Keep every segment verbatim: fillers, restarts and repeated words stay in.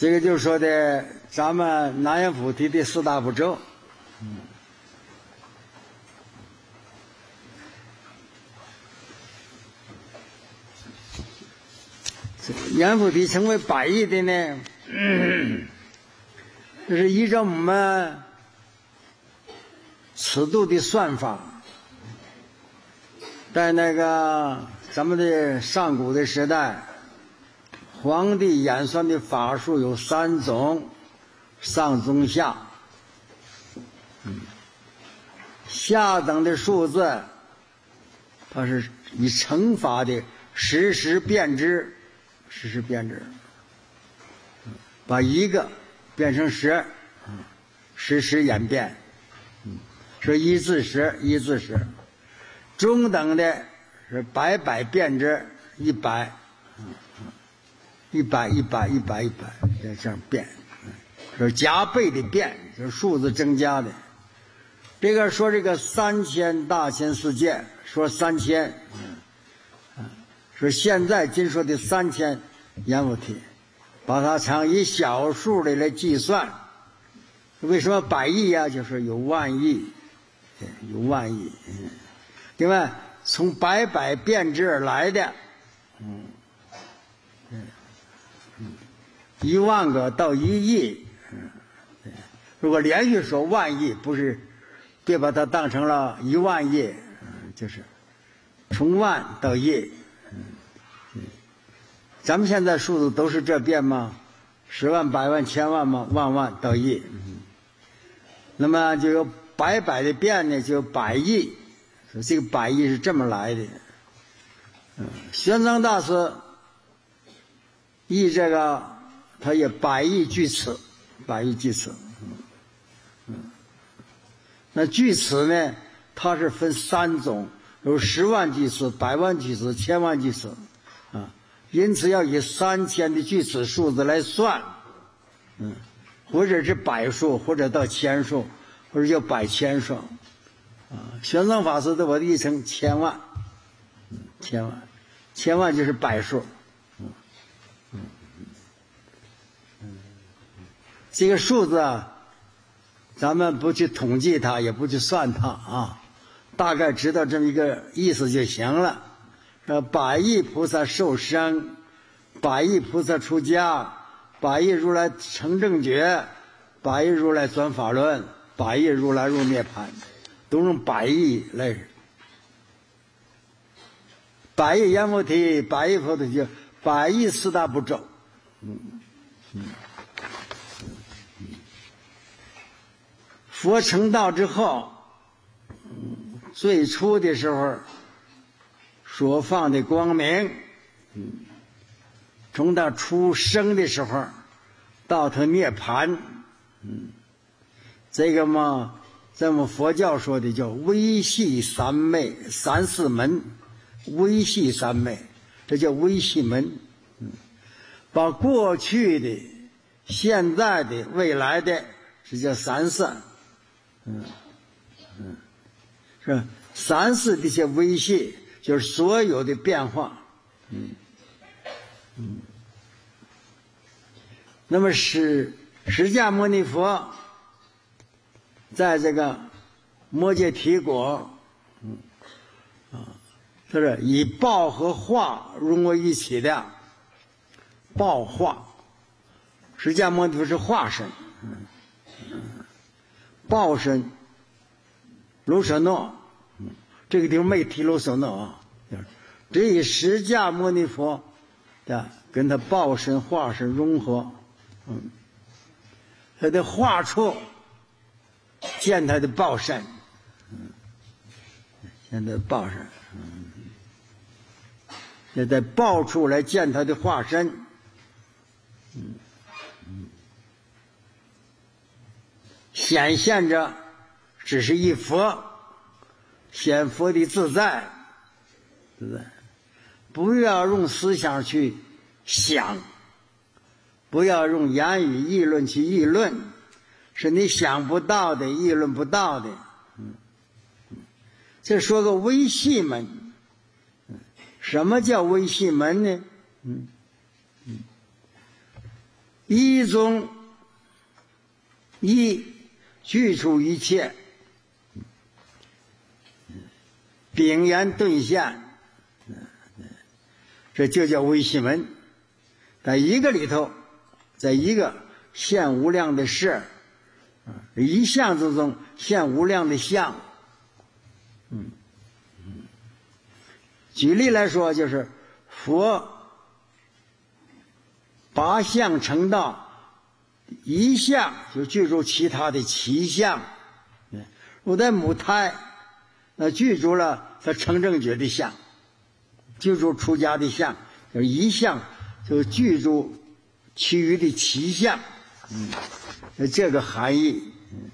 这个就说的咱们南阎浮提的四大部洲。嗯，阎浮提成为百亿的呢，嗯，这是依照我们尺度的算法，在那个咱们的上古的时代，皇帝演算的法术有三种，上中下。嗯，下等的数字，它是以乘法的实时变之，实时变之，把一个变成十，实时演变，是一至十，一至十。中等的是百百变之，一百。一百一百一百一百这样变，是加倍的变，是数字增加的。这个说这个三千大千世界，说三千，说现在今说的三千阎浮提，把它常以小数的来计算。为什么百亿呀、啊？就是有万亿，有万亿。另外，从百百变之而来的，嗯。一万个到一亿，嗯，如果连续说万亿，不是，别把它当成了一万亿，嗯，就是从万到亿，嗯，咱们现在数字都是这变吗？十万、百万、千万吗？万万到亿，嗯，那么就有百百的变呢，就有百亿，这个百亿是这么来的，嗯，玄奘大师译这个。他也百亿句词，百亿句词，嗯嗯，那句词呢，它是分三种，有十万句词、百万句词、千万句词，啊，因此要以三千的句词数字来算，嗯，或者是百数，或者到千数，或者叫百千数，啊，玄奘法师的我的译成千万，嗯，千万，千万就是百数。这个数字啊，咱们不去统计它，也不去算它啊，大概知道这么一个意思就行了。说百亿菩萨受生，百亿菩萨出家，百亿如来成正觉，百亿如来转法轮，百亿如来入涅盘，都用百亿来。百亿阎浮提，百亿菩提，百亿四大部洲。嗯嗯。佛成道之后，最初的时候所放的光明，从他出生的时候到他涅槃，这个嘛，咱们佛教说的叫微细三昧三四门，微细三昧，这叫微细门，把过去的、现在的、未来的，这叫三世。嗯嗯，是吧？三世这些微细，就是所有的变化。嗯嗯。那么释释迦牟尼佛在这个摩羯提国，嗯啊，就是以报和化融为一起的报化。释迦牟尼佛是化身。嗯报身卢舍那，这个地方没提卢舍那啊，这以释迦牟尼佛的跟他报身化身融合，嗯，他的化处见他的报身，嗯，见他的报身，嗯，也在报处来见他的化身，嗯。显现着只是一佛，显佛的自在，自在，不要用思想去想，不要用言语议论去议论，是你想不到的，议论不到的。嗯，这说个微细门，什么叫微细门呢？嗯嗯， 一中一具足一切，秉言顿现，这就叫唯心文。在一个里头，在一个现无量的事，一相之中现无量的相。嗯，举例来说，就是佛八相成道，一相就具足其他的七相。我在母胎，那具足了他成正觉的相，具足出家的相，就是一相就具足其余的七相。嗯，这个含义。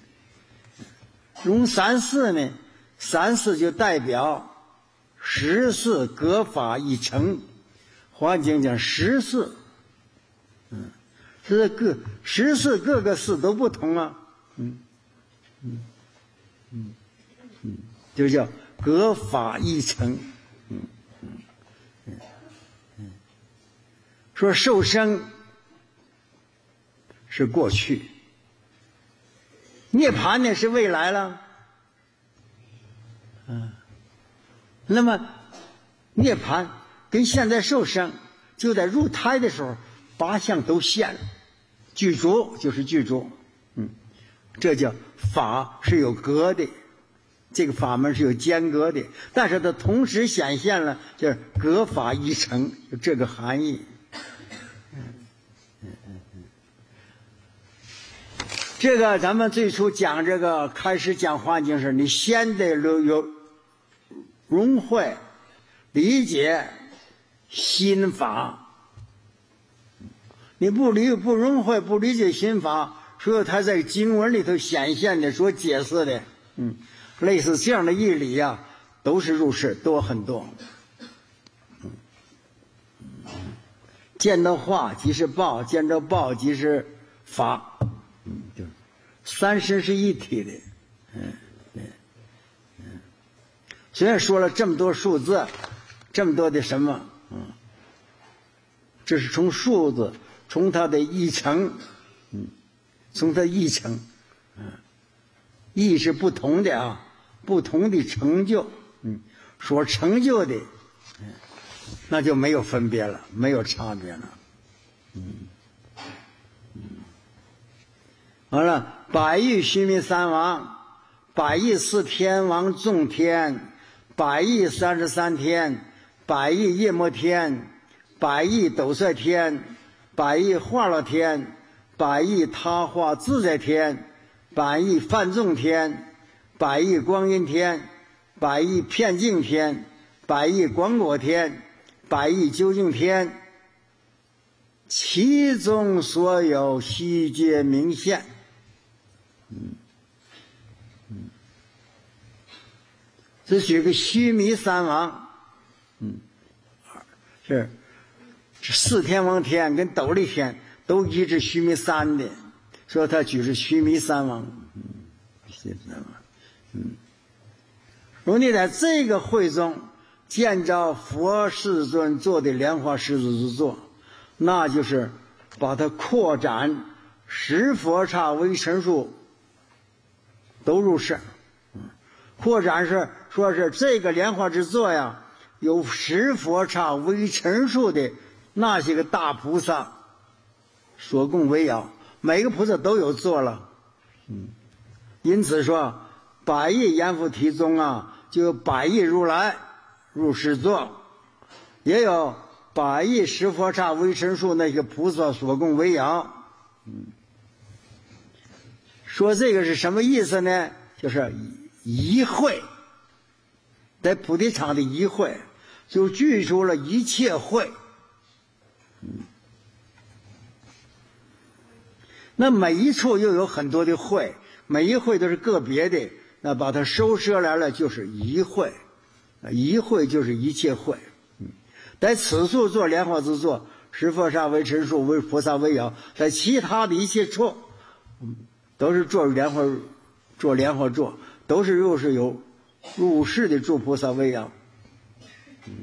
用三世呢，三世就代表十世各法一成。华经讲十世，嗯，这各十世各个世都不同啊。嗯嗯嗯嗯，就叫各法一成。嗯嗯嗯嗯，说受生是过去，涅槃呢是未来了。嗯，那么涅槃跟现在受生，就在入胎的时候，八相都现了，具足就是具足。嗯，这叫法是有隔的，这个法门是有间隔的，但是它同时显现了，就是隔法一成，就这个含义。这个咱们最初讲这个，开始讲华经时，你先得有有融会理解心法。你不理不融会不理解心法，所以他在经文里头显现的所解释的，嗯，类似这样的义理啊，都是入世多很多。嗯，见到化即是报，见到报即是法。嗯，就三身是一体的。嗯嗯嗯，虽然说了这么多数字，这么多的什么，嗯，这是从数字，从它的义成，嗯，从它义成，嗯，义是不同的啊，不同的成就，嗯，所成就的，嗯，那就没有分别了，没有差别了，嗯。完了，百亿须弥三王，百亿四天王众天，百亿三十三天，百亿夜摩天，百亿斗率天，百亿化乐天，百亿他化自在天，百亿梵众天，百亿光阴天，百亿遍净天，百亿广果天，百亿究竟天，其中所有悉皆明现。嗯嗯，这举个须弥三王，嗯，是是四天王天跟斗笠天都依止须弥三的，所以他举是须弥三王。嗯，须弥三王。嗯，如果你在这个会中见着佛世尊做的莲花狮子之作，那就是把它扩展十佛刹微尘数都入世。扩展是说是这个莲花之作呀，有十佛刹微尘数的那些个大菩萨所供为养，每个菩萨都有做了。嗯，因此说百亿阎浮提中啊，就有百亿如来入世座，也有百亿十佛刹微尘数那些菩萨所供为养。嗯，说这个是什么意思呢？就是一会，在菩提场的一会就具足了一切会。嗯，那每一处又有很多的会，每一会都是个别的，那把它收摄来了就是一会，一会就是一切会。嗯，在此处做莲花之作，十佛刹为尘数，为菩萨为养，在其他的一切处，嗯，都是做莲花，做莲花座，都是又是有入世的诸菩萨为养。嗯，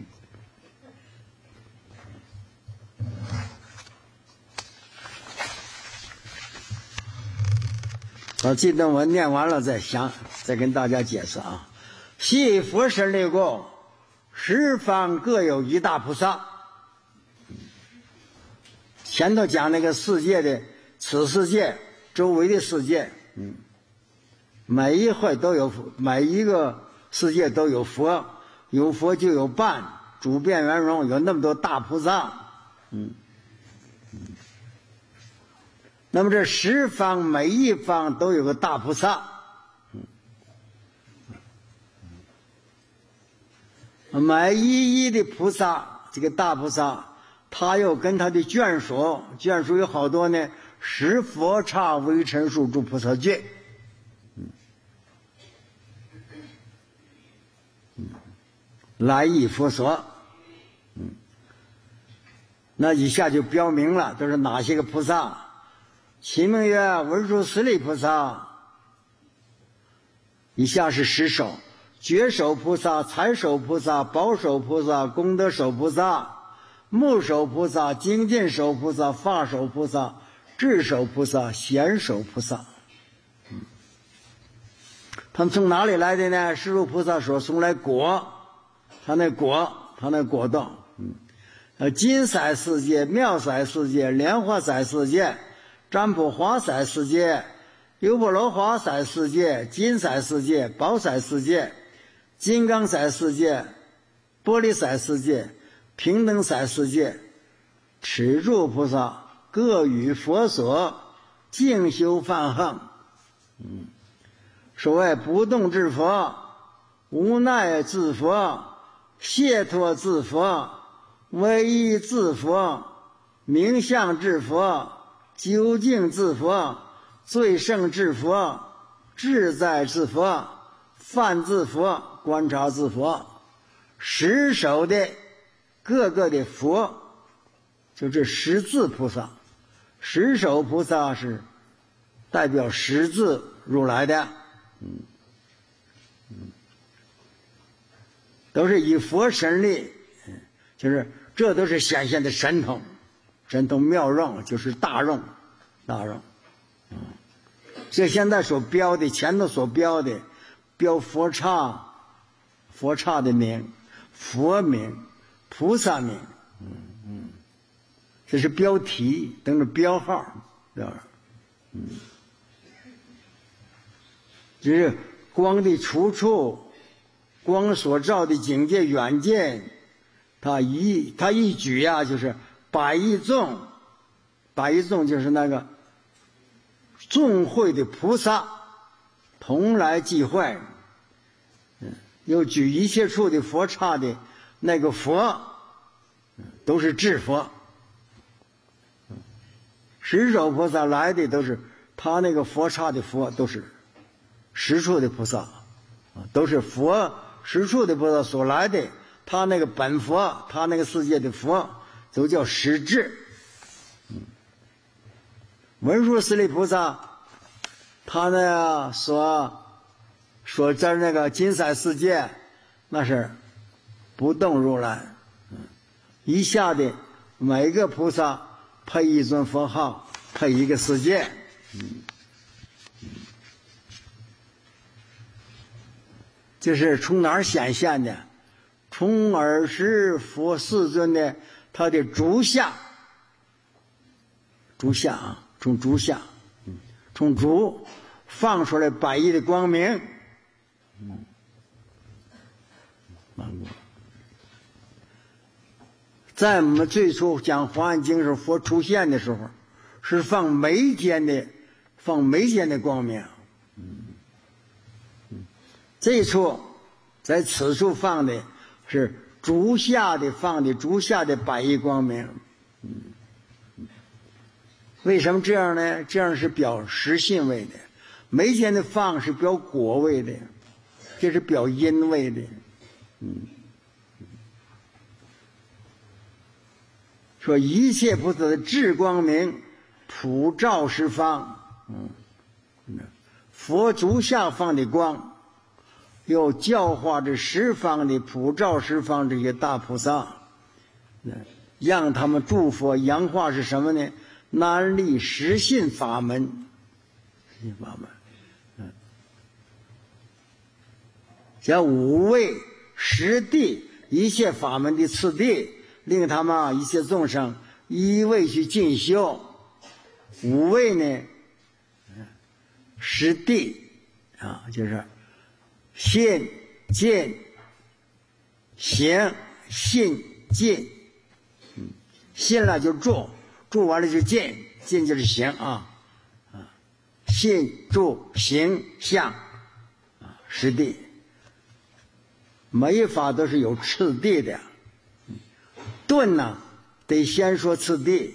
把这段文念完了再想，再跟大家解释啊。系佛身力故，十方各有一大菩萨。前头讲那个世界的此世界周围的世界，嗯，每一会都有，每一个世界都有佛，有佛就有伴，主变圆融，有那么多大菩萨，嗯。那么这十方每一方都有个大菩萨，每一一的菩萨，这个大菩萨他又跟他的眷属，眷属有好多呢，十佛刹微尘数诸菩萨眷，来意佛所，那以下就标明了都是哪些个菩萨。其名曰文殊师利菩萨，以下是十首：觉首菩萨、财首菩萨、宝首菩萨、功德首菩萨、目首菩萨、精进首菩萨、法首菩萨、智首菩萨、贤首菩萨。嗯，他们从哪里来的呢？世尊菩萨说从来果，他那果，他那果道，嗯，呃，金色世界、妙色世界、莲花色世界、占卜花色世界、优波罗花色世界、金色世界、宝色世界、金刚色世界、玻璃色世界、平等色世界，持住菩萨各与佛所，静修梵行。嗯，所谓不动之佛、无奈之佛、解脱之佛、唯一之佛、名相之佛、究竟之佛、最胜之佛、自在之佛、梵之佛、观察之佛，十首的各个的佛，就这十字菩萨。十首菩萨是代表十字如来的，嗯嗯，都是以佛神力，就是这都是显现的神通。神通妙用就是大用，大用，嗯，这现在所标的，前头所标的，标佛刹，佛刹的名，佛名，菩萨名，嗯嗯，这是标题，等着标号，对吧？嗯，只是光的出处，光所照的境界远近，他一他一举呀、啊，就是百亿众，百亿众就是那个众会的菩萨同来际会，嗯，又举一切处的佛刹的那个佛，都是智佛。十首菩萨来的都是他那个佛刹的佛，都是十处的菩萨，都是佛十处的菩萨所来的，他那个本佛，他那个世界的佛都叫十智。嗯，文殊师利菩萨他呢所所在那个金色世界，那是不动如来，嗯，一下的每个菩萨配一尊佛号，配一个世界，嗯，这是从哪儿显现的？从尔时佛世尊的他的足下，足下啊，从足下，嗯，从足放出来百亿的光明，嗯，在我们最初讲《华严经》时候，佛出现的时候，是放眉间的，放眉间的光明。嗯，这一处在此处放的是足下的，放的足下的百亿光明。嗯，为什么这样呢？这样是表实性位的，眉间的放是表果位的，这是表因位的。嗯。说一切菩萨的智光明普照十方，嗯，佛足下放的光，又教化这十方的普照十方这些大菩萨，让他们诸佛扬化是什么呢？难立实信法门，实信法门， 叫五位十地一切法门的次第，令他们一切众生一味去进修。五位呢，十地啊，就是信、见、行、信、进。嗯，信了就住，住完了就进，进就是行啊。啊，信、住、行、相啊，十地。每一法都是有次第的。顿呢，得先说次第。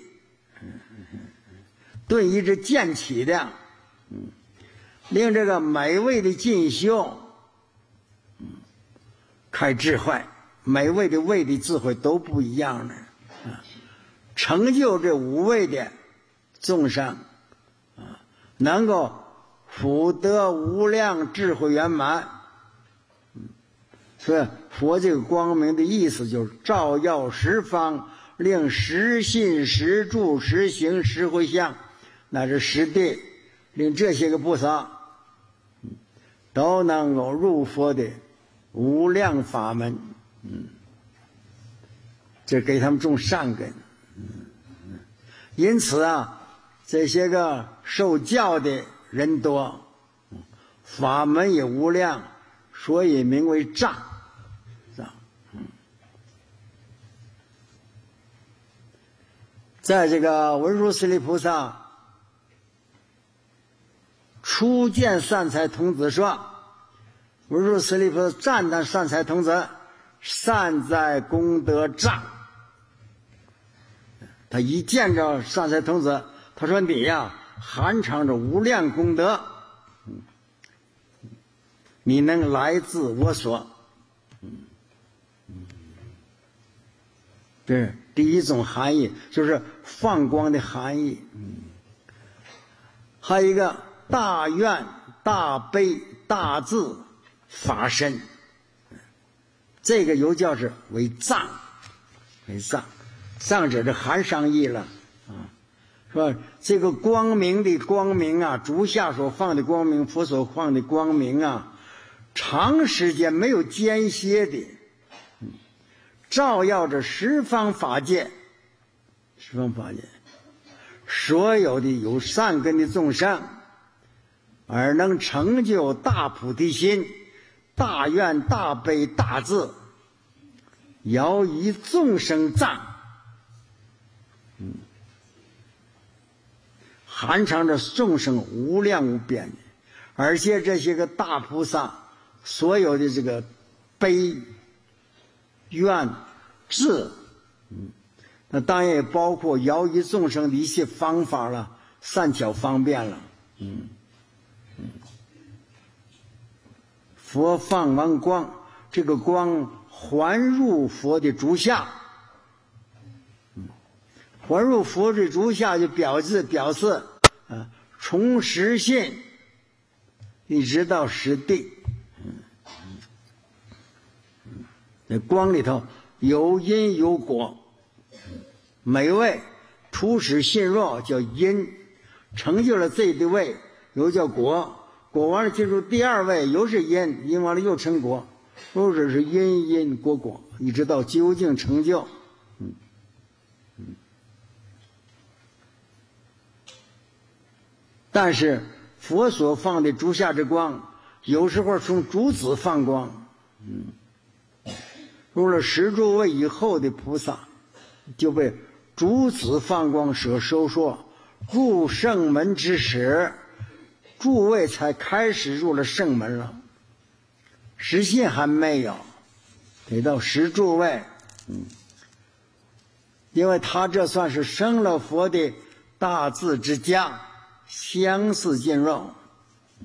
顿一直渐起的，嗯，令这个每位的进修，嗯，开智慧，每位的位的智慧都不一样的，啊，成就这五位的众生，啊，能够福德无量，智慧圆满。嗯，所以佛这个光明的意思就是照耀十方，令十信、十住、十行、十回向。乃至十地，令这些个菩萨都能够入佛的无量法门，嗯，这给他们种善根。嗯，因此啊，这些个受教的人多，法门也无量，所以名为藏。嗯，在这个文殊师利菩萨初见善财童子说，文殊师利菩萨赞叹善财童子，善在功德障。他一见着善财童子，他说你呀，含藏着无量功德，你能来自我所。这是第一种含义，就是放光的含义。还有一个大愿、大悲、大智法身，这个又叫是为藏，为藏，藏者是含上义了啊，说这个光明的光明啊，足下所放的光明，佛所放的光明啊，长时间没有间歇的，嗯，照耀着十方法界，十方法界，所有的有善根的众生。而能成就大菩提心、大愿、大悲、大智，摇以众生藏，嗯，含藏着众生无量无边的，而且这些个大菩萨所有的这个悲、愿、智，嗯，那当然也包括摇以众生的一些方法了，善巧方便了，嗯。佛放完光，这个光还入佛的足下，嗯，还入佛的足下就表示表示啊，从实性一直到实地，嗯嗯，这光里头有因有果，每位初始信若叫因，成就了这一位又叫果。果完了进入第二位，又是因，因完了又成果，或者是因因果果，一直到究竟成就。嗯嗯。但是佛所放的足下之光，有时候从诸子放光，嗯，入了十诸位以后的菩萨，就被诸子放光所收缩，入圣门之时。诸位才开始入了圣门了，实信还没有，得到十诸位，嗯，因为他这算是生了佛的大智之家，相似进入，嗯，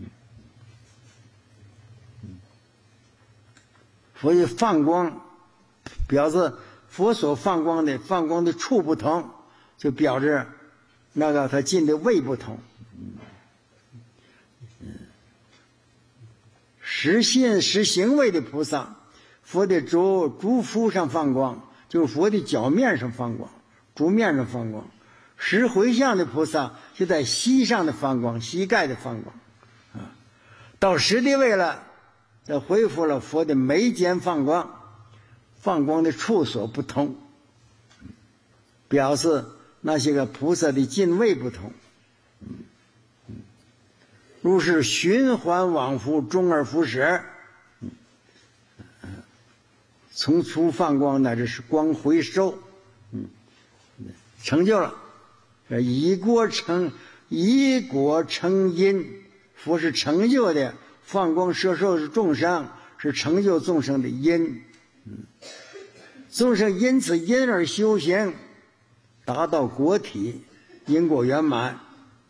佛的放光，表示佛所放光的放光的处不同，就表示那个他进的位不同。实信实行位的菩萨，佛的足足肤上放光，就是佛的脚面上放光，足面上放光。实回向的菩萨就在膝上的放光，膝盖的放光，啊，到实地位了， 这恢复了佛的眉间放光，放光的处所不同，表示那些个菩萨的进位不同。如是循环往复，终而复始，从初放光乃至是光回收，成就了。以果成以果成因，佛是成就的，放光摄受是众生，是成就众生的因。众生因此因而修行，达到果体，因果圆满。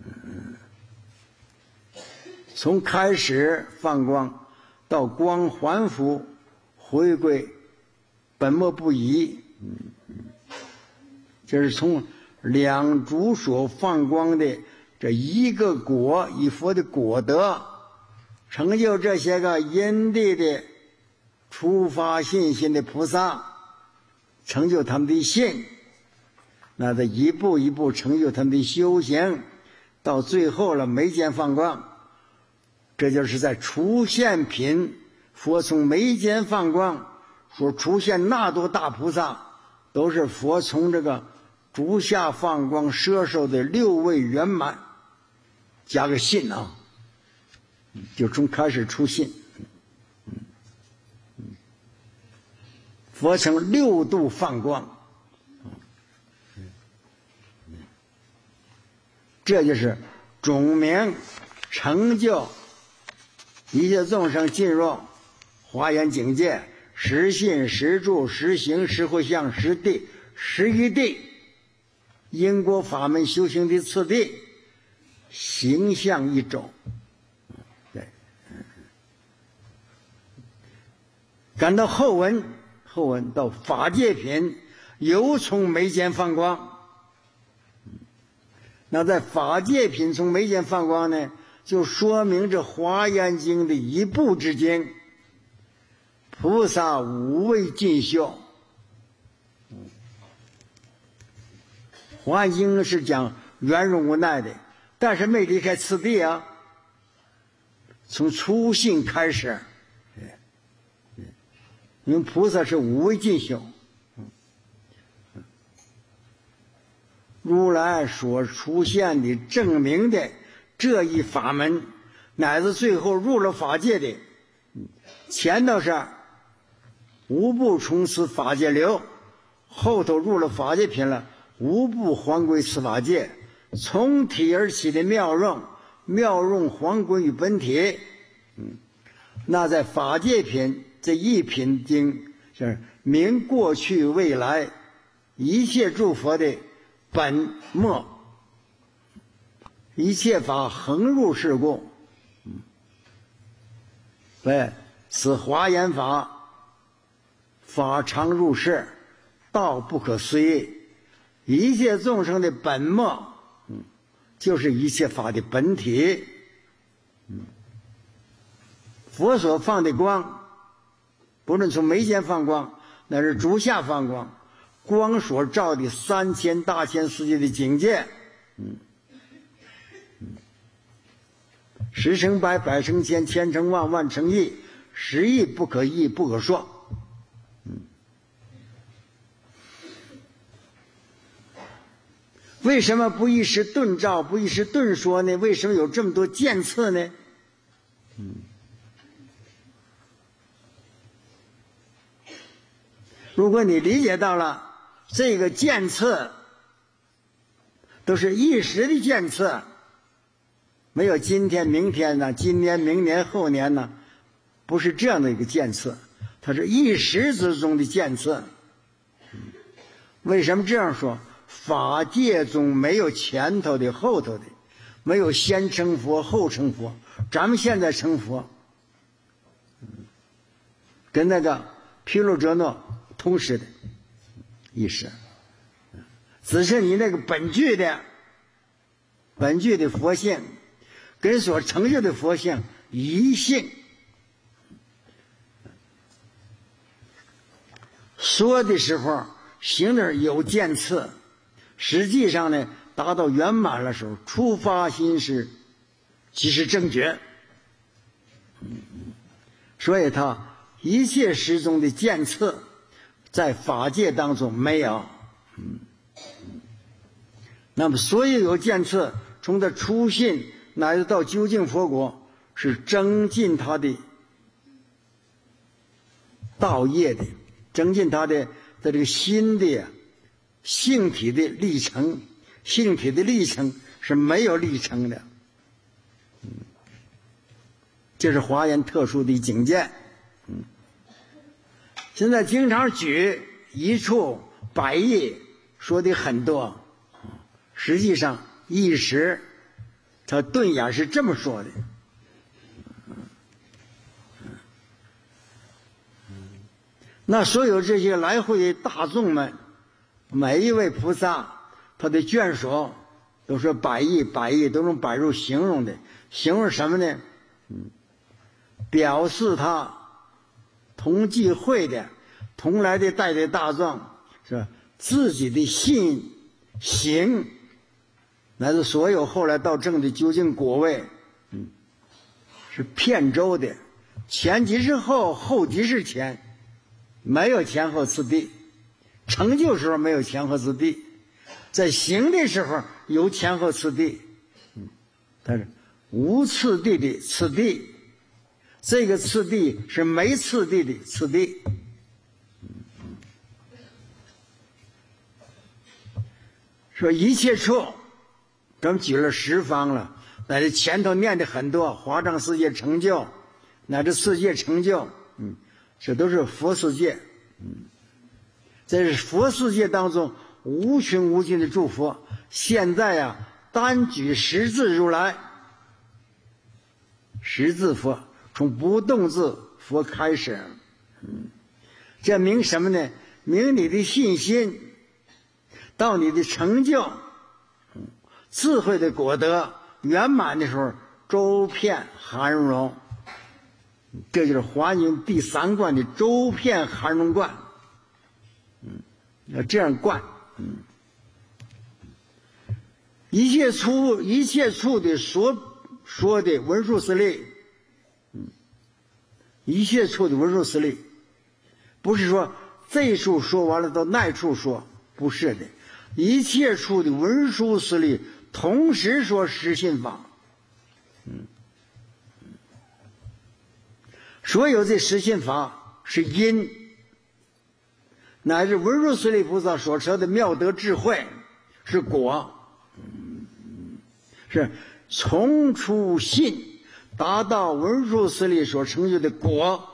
从开始放光到光还复回归本末不移，这是从两主所放光的这一个果，以佛的果德成就这些个因地的初发信心的菩萨，成就他们的信，那得一步一步成就他们的修行，到最后了眉间放光。这就是在出现品，佛从眉间放光所出现那多大菩萨，都是佛从这个足下放光摄受的六位圆满，加个信啊，就从开始出信。佛成六度放光，这就是总名成就一切众生进入华严境界，实信实住实行实回向实地实一地，因果法门修行的次第，形象一种。对，感到后文，后文到法界品，由从眉间放光。那在法界品从眉间放光呢，就说明这华严经的一部之经，菩萨无畏进修。华严经是讲圆融无奈的，但是没离开次第啊，从初信开始，因为菩萨是无畏进修。如来所出现的证明的这一法门，乃至最后入了法界的，前头是无不从此法界流，后头入了法界品了，无不还归此法界，从体而起的妙用，妙用还归于本体。嗯，那在法界品这一品经，是明过去未来一切诸佛的本末，一切法恒入世故。对，此华严法，法常入世，道不可思议。一切众生的本末，就是一切法的本体。佛所放的光，不论从眉间放光，那是足下放光，光所照的三千大千世界的境界，嗯，十成百，百成千，千成万，万成亿，十亿不可议，不可说。嗯，为什么不一时顿照，不一时顿说呢？为什么有这么多渐次呢？嗯，如果你理解到了这个渐次都是一时的渐次，没有今天明天呢，今年明年后年呢，不是这样的一个渐次，它是一时之中的渐次。为什么这样说？法界中没有前头的后头的，没有先成佛后成佛，咱们现在成佛跟那个毗卢遮那同时的意识，只是你那个本具的本具的佛性跟所成就的佛性一性。说的时候行那有渐次，实际上呢达到圆满的时候，初发心是即是正觉。 所以他一切时中的见次在法界当中没有。嗯，那么所有有见次，从他初信乃至到究竟佛国，是增进他的道业的，增进他的在这个心的性体的历程。性体的历程是没有历程的。嗯，这是华严特殊的境界。嗯，现在经常举一处百亿说的很多，实际上一时他顿眼是这么说的。那所有这些来回的大众们，每一位菩萨他的眷属都是百亿百亿，都用百入形容的。形容什么呢？嗯，表示他同济会的同来的带的大众是吧？自己的信行，乃至所有后来到证的究竟果位，嗯，是遍周的。前即是后，后即是前，没有前后次第。成就时候没有前后次第，在行的时候有前后次第。嗯，但是无次第的次第，这个次第是没次第的次第。说一切处，咱们举了十方了，乃至前头念的很多华藏世界成就，乃至世界成就，嗯，这都是佛世界。嗯，这是佛世界当中无穷无尽的诸佛。现在呀、啊，单举十字如来，十字佛从不动字佛开始。嗯，这明什么呢？明你的信心，到你的成就，智慧的果德圆满的时候，周遍含容。这就是华严第三观的周遍含容观。嗯，要这样观。嗯，一切处一切处的所说的文殊师利，嗯，一切处的文殊师利，不是说这处说完了到那处说，不是的，一切处的文殊师利同时说实信法。嗯，所有这实信法是因，乃至文殊师利菩萨所说的妙德智慧是果。是从初信达到文殊师利所成就的果。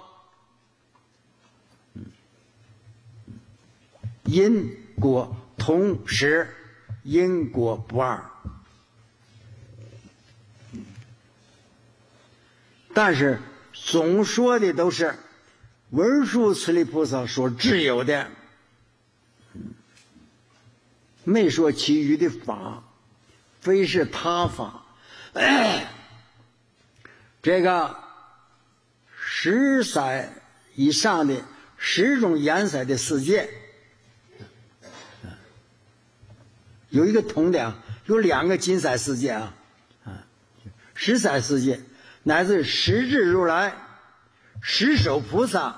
因果同时，因果不二。但是总说的都是文殊师利菩萨所自有的，没说其余的法非是他法。哎，这个十色以上的十种颜色的世界，有一个铜的啊，有两个金色世界啊，啊，十色世界乃至十智如来、十手菩萨，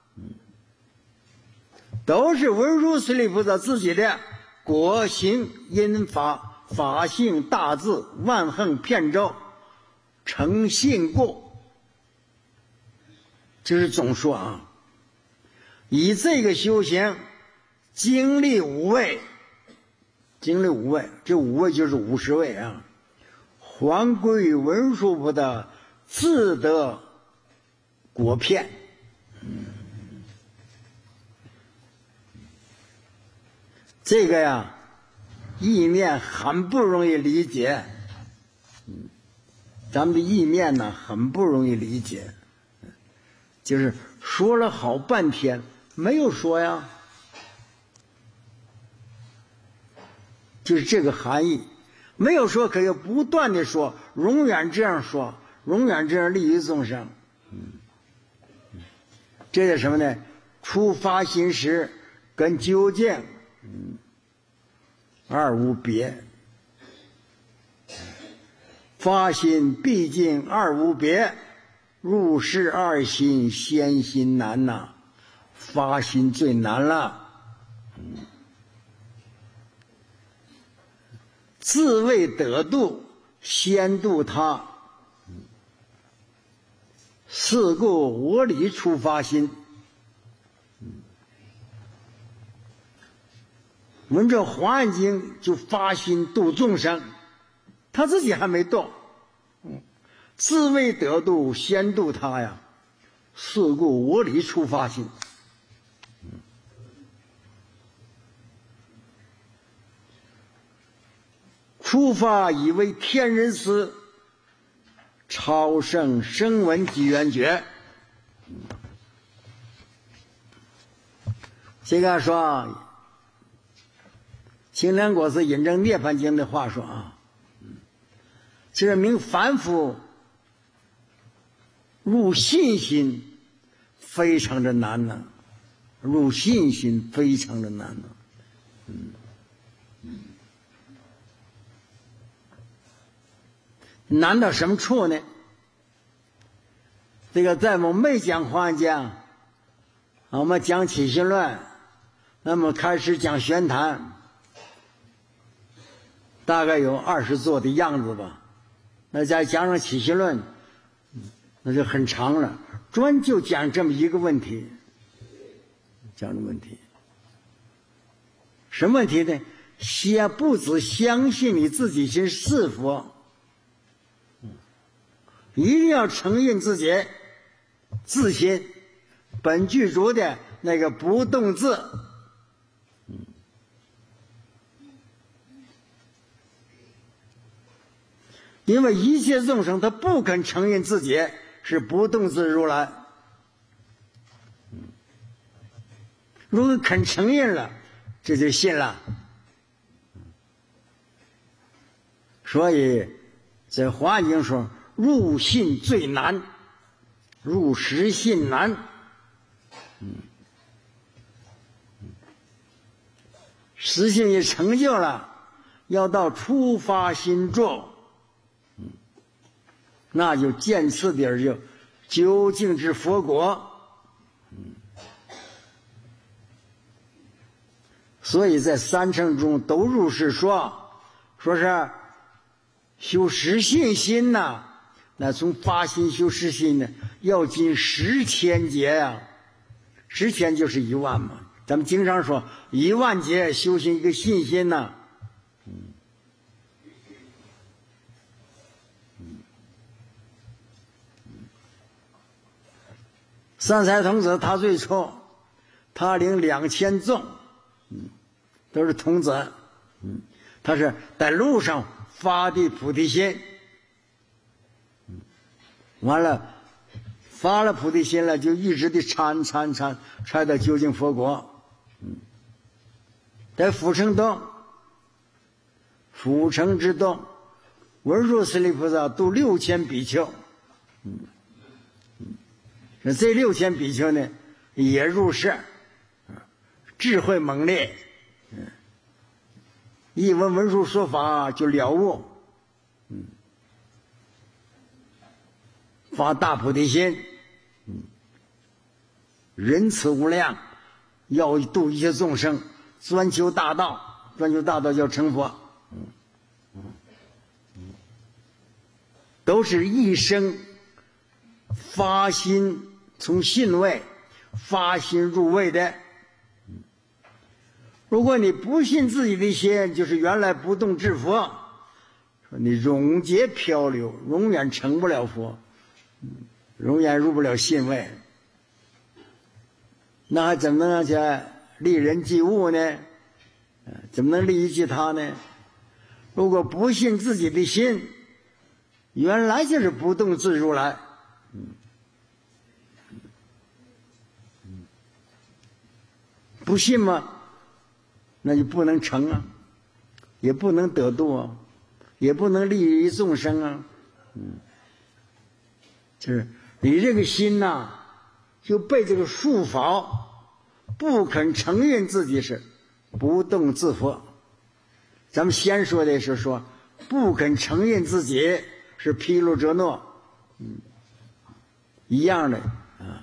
都是文殊师利菩萨自己的果行因法。法性大智万横遍周成信故，这是总说啊。以这个修行经历五位，经历五位，这五位就是五十位啊，还归于文殊菩萨自得果片。这个呀意念很不容易理解，嗯，咱们的意念呢很不容易理解，就是说了好半天没有说呀，就是这个含义，没有说可以不断的说，永远这样说，永远这样利益众生。嗯，这是什么呢？初发心时跟究竟，嗯，二无别，发心毕竟二无别， 入世二心，先心难呐、啊，发心最难了。嗯、自为得度，先度他。是故我理出发心。闻这《华严经》就发心度众生，他自己还没度，自为得度，先度他呀。是故我理出发心。出发以为天人师，超胜声闻及缘觉。这个说清凉果是引证涅槃经的话说啊，这名凡夫入信心非常的难呢，入信心非常的难呢。嗯，难到什么处呢？这个在我们没讲华严经，我们讲起信论，那么开始讲玄谈，大概有二十座的样子吧。那再加上起信论，那就很长了，专就讲这么一个问题，讲的问题，什么问题呢？先不只相信你自己是是佛，一定要承认自己自心本具足的那个不动自。因为一切众生他不肯承认自己是不动自如来，如果肯承认了，这就信了。所以在华严经说，入信最难，入实信难。嗯，实信也成就了，要到初发心住。那就见次点就究竟之佛国。所以在三乘中都如是说，说是修实信心呐、啊，那从发心修实信呢，要经十千劫呀、啊，十千就是一万嘛。咱们经常说一万劫修行一个信心呐、啊。三才童子他最初，他领两千众，嗯，都是童子，嗯，他是在路上发的菩提心，嗯，完了发了菩提心了，就一直的参参参参到究竟佛国，嗯，在阜成洞，阜成之洞，文殊师利菩萨度六千比丘，嗯。这六千比丘呢，也入世，智慧猛烈，一闻文殊说法就了悟，发大菩提心，仁慈无量，要度一切众生，专求大道，专求大道叫成佛，都是一生发心。从信位发心入位的，如果你不信自己的心，就是原来不动至佛，说你永劫漂流，永远成不了佛，永远入不了信位，那还怎么能去利人济物呢？怎么能利益济他呢？如果不信自己的心，原来就是不动自如来，不信吗？那就不能成啊，也不能得度啊，也不能利益众生啊。嗯，就是你这个心呐、啊，就被这个束缚，不肯承认自己是不动自佛。咱们先说的是说不肯承认自己是毗卢遮那，嗯， 一样的啊。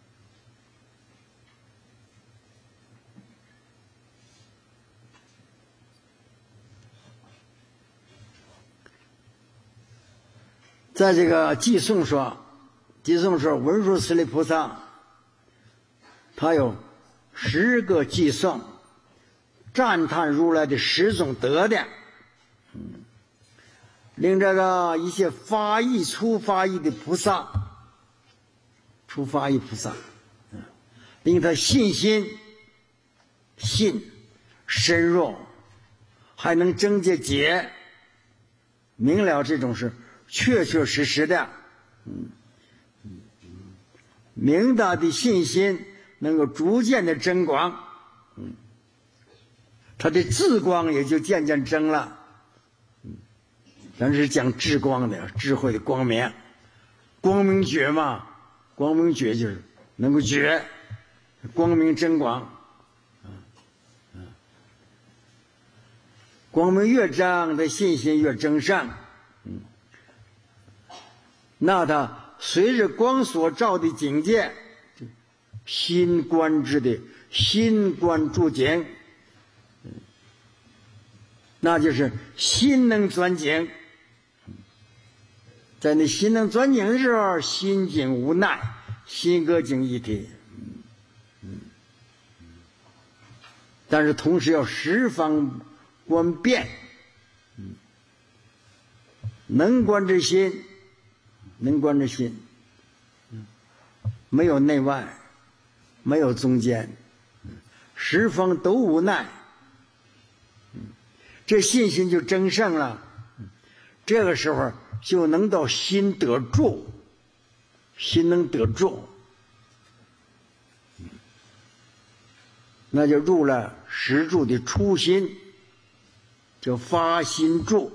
在这个寄颂说，寄颂说文殊师利菩萨，他有十个寄颂，赞叹如来的十种德的，嗯，令这个一些发意出发意的菩萨，出发意菩萨，嗯，令他信心信深入，还能证解解明了这种是确确实实的，嗯，明大的信心能够逐渐的增广，嗯，他的智光也就渐渐增了，嗯，咱是讲智光的，智慧的光明，光明觉嘛，光明觉就是能够觉，光明增广，嗯，光明越增，他信心越增上，嗯。那他随着光所照的境界，心观之的心观住境，那就是心能钻境。在那心能钻境的时候，心境无奈，心各境一体。但是同时要十方观变，能观之心。能观之心，没有内外，没有中间，十方都无奈，这信心就增盛了。这个时候就能到心得住，心能得住，那就入了十住的初心，叫发心住。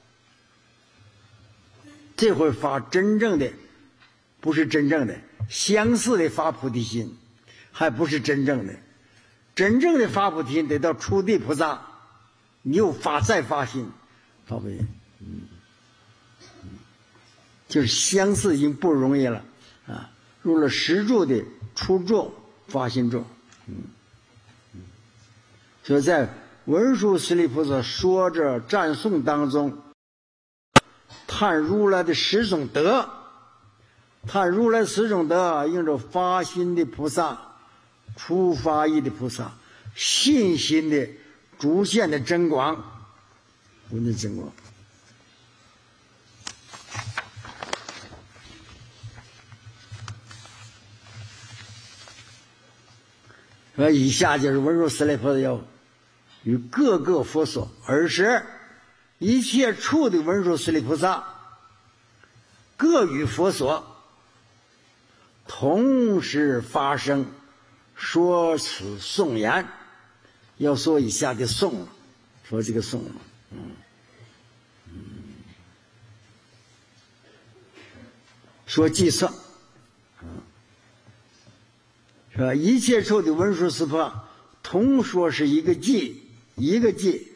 这会发真正的，不是真正的，相似的发菩提心，还不是真正的。真正的发菩提心得到初地菩萨，你又发再发心，发菩提心，嗯，就是相似已经不容易了啊！入了十住的初住发心住，嗯，所以在文殊师利菩萨说着赞颂当中。叹如来的十种德，叹如来十种德，应着发心的菩萨、出发意的菩萨、信心的逐渐的增广，无的增广。说以下就是文殊师利菩萨要与各个佛所，而是一切处的文殊师利菩萨，各与佛所同时发生说此颂言，要说以下的颂，说这个颂，嗯嗯，说寄颂，嗯，是吧？一切处的文殊师菩萨同说是一个寄，一个寄。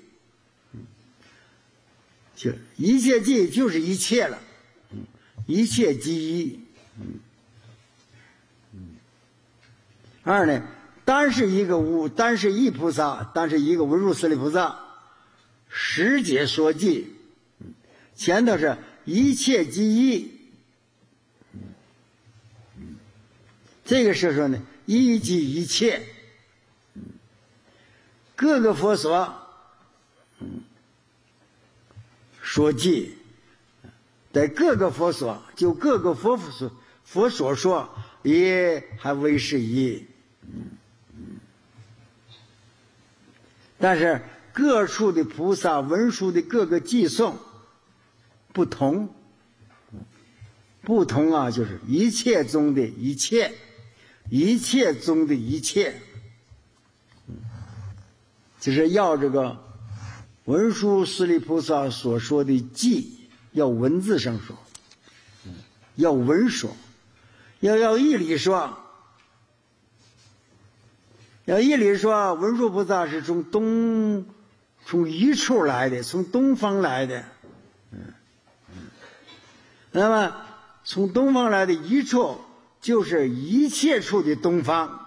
就一切即就是一切了，嗯，一切即一，嗯嗯。二呢，单是一个无，单是一菩萨，单是一个文殊师利菩萨，十解说即，嗯，前头是一切即一，嗯嗯，这个是说呢，一即一切，嗯，各个佛所，嗯。说记，在各个佛所，就各个佛所佛所说，也还为是一，嗯嗯。但是各处的菩萨文殊的各个寄颂不同，不同啊，就是一切中的一切，一切中的一切，就是要这个。文殊师利菩萨所说的偈，要文字上说，要文说，要要义理说，要义理说，文殊菩萨是从东，从一处来的，从东方来的，嗯嗯，那么从东方来的一处， 就是一切处的东方，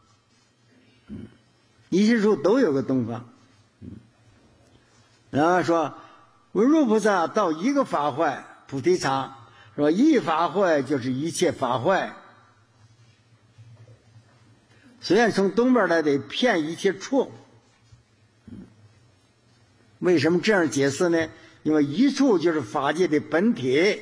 一切处都有个东方。然后说文殊菩萨到一个法会菩提场，说一法会就是一切法会，虽然从东边来的骗一切处。为什么这样解释呢？因为一处就是法界的本体，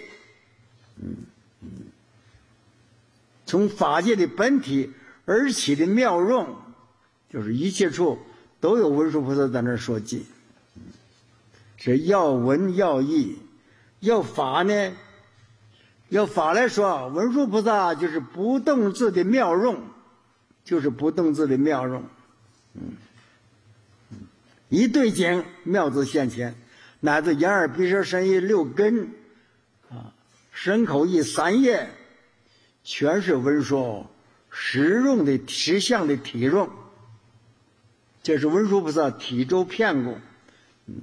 从法界的本体而起的妙用，就是一切处都有文殊菩萨在那儿说记。是要文要义，要法呢？要法来说，文殊菩萨就是不动智的妙用，就是不动智的妙用。嗯，一对境妙智现前，乃至眼耳鼻舌身意六根啊，身口意三业，全是文殊实用的实相的体用。这是文殊菩萨体周遍故。嗯，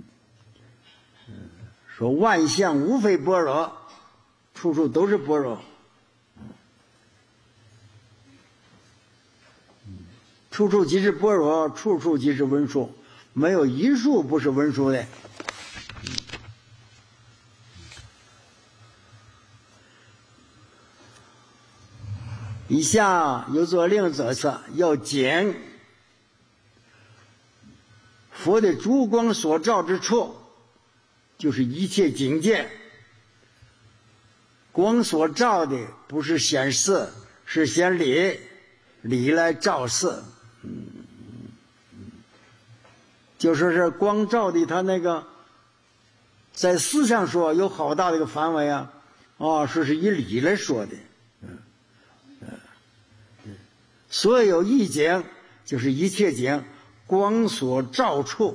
说万象无非般若，处处都是般若，处处即是般若，处处即是文殊，没有一处不是文殊的。以下有作令者测，要简佛的烛光所照之处，就是一切境界。光所照的不是显示，是显理，理来照示。嗯，就说是光照的，他那个在思上说有好大的一个范围啊，哦，说是以理来说的。嗯嗯，所有一境就是一切境，光所照处。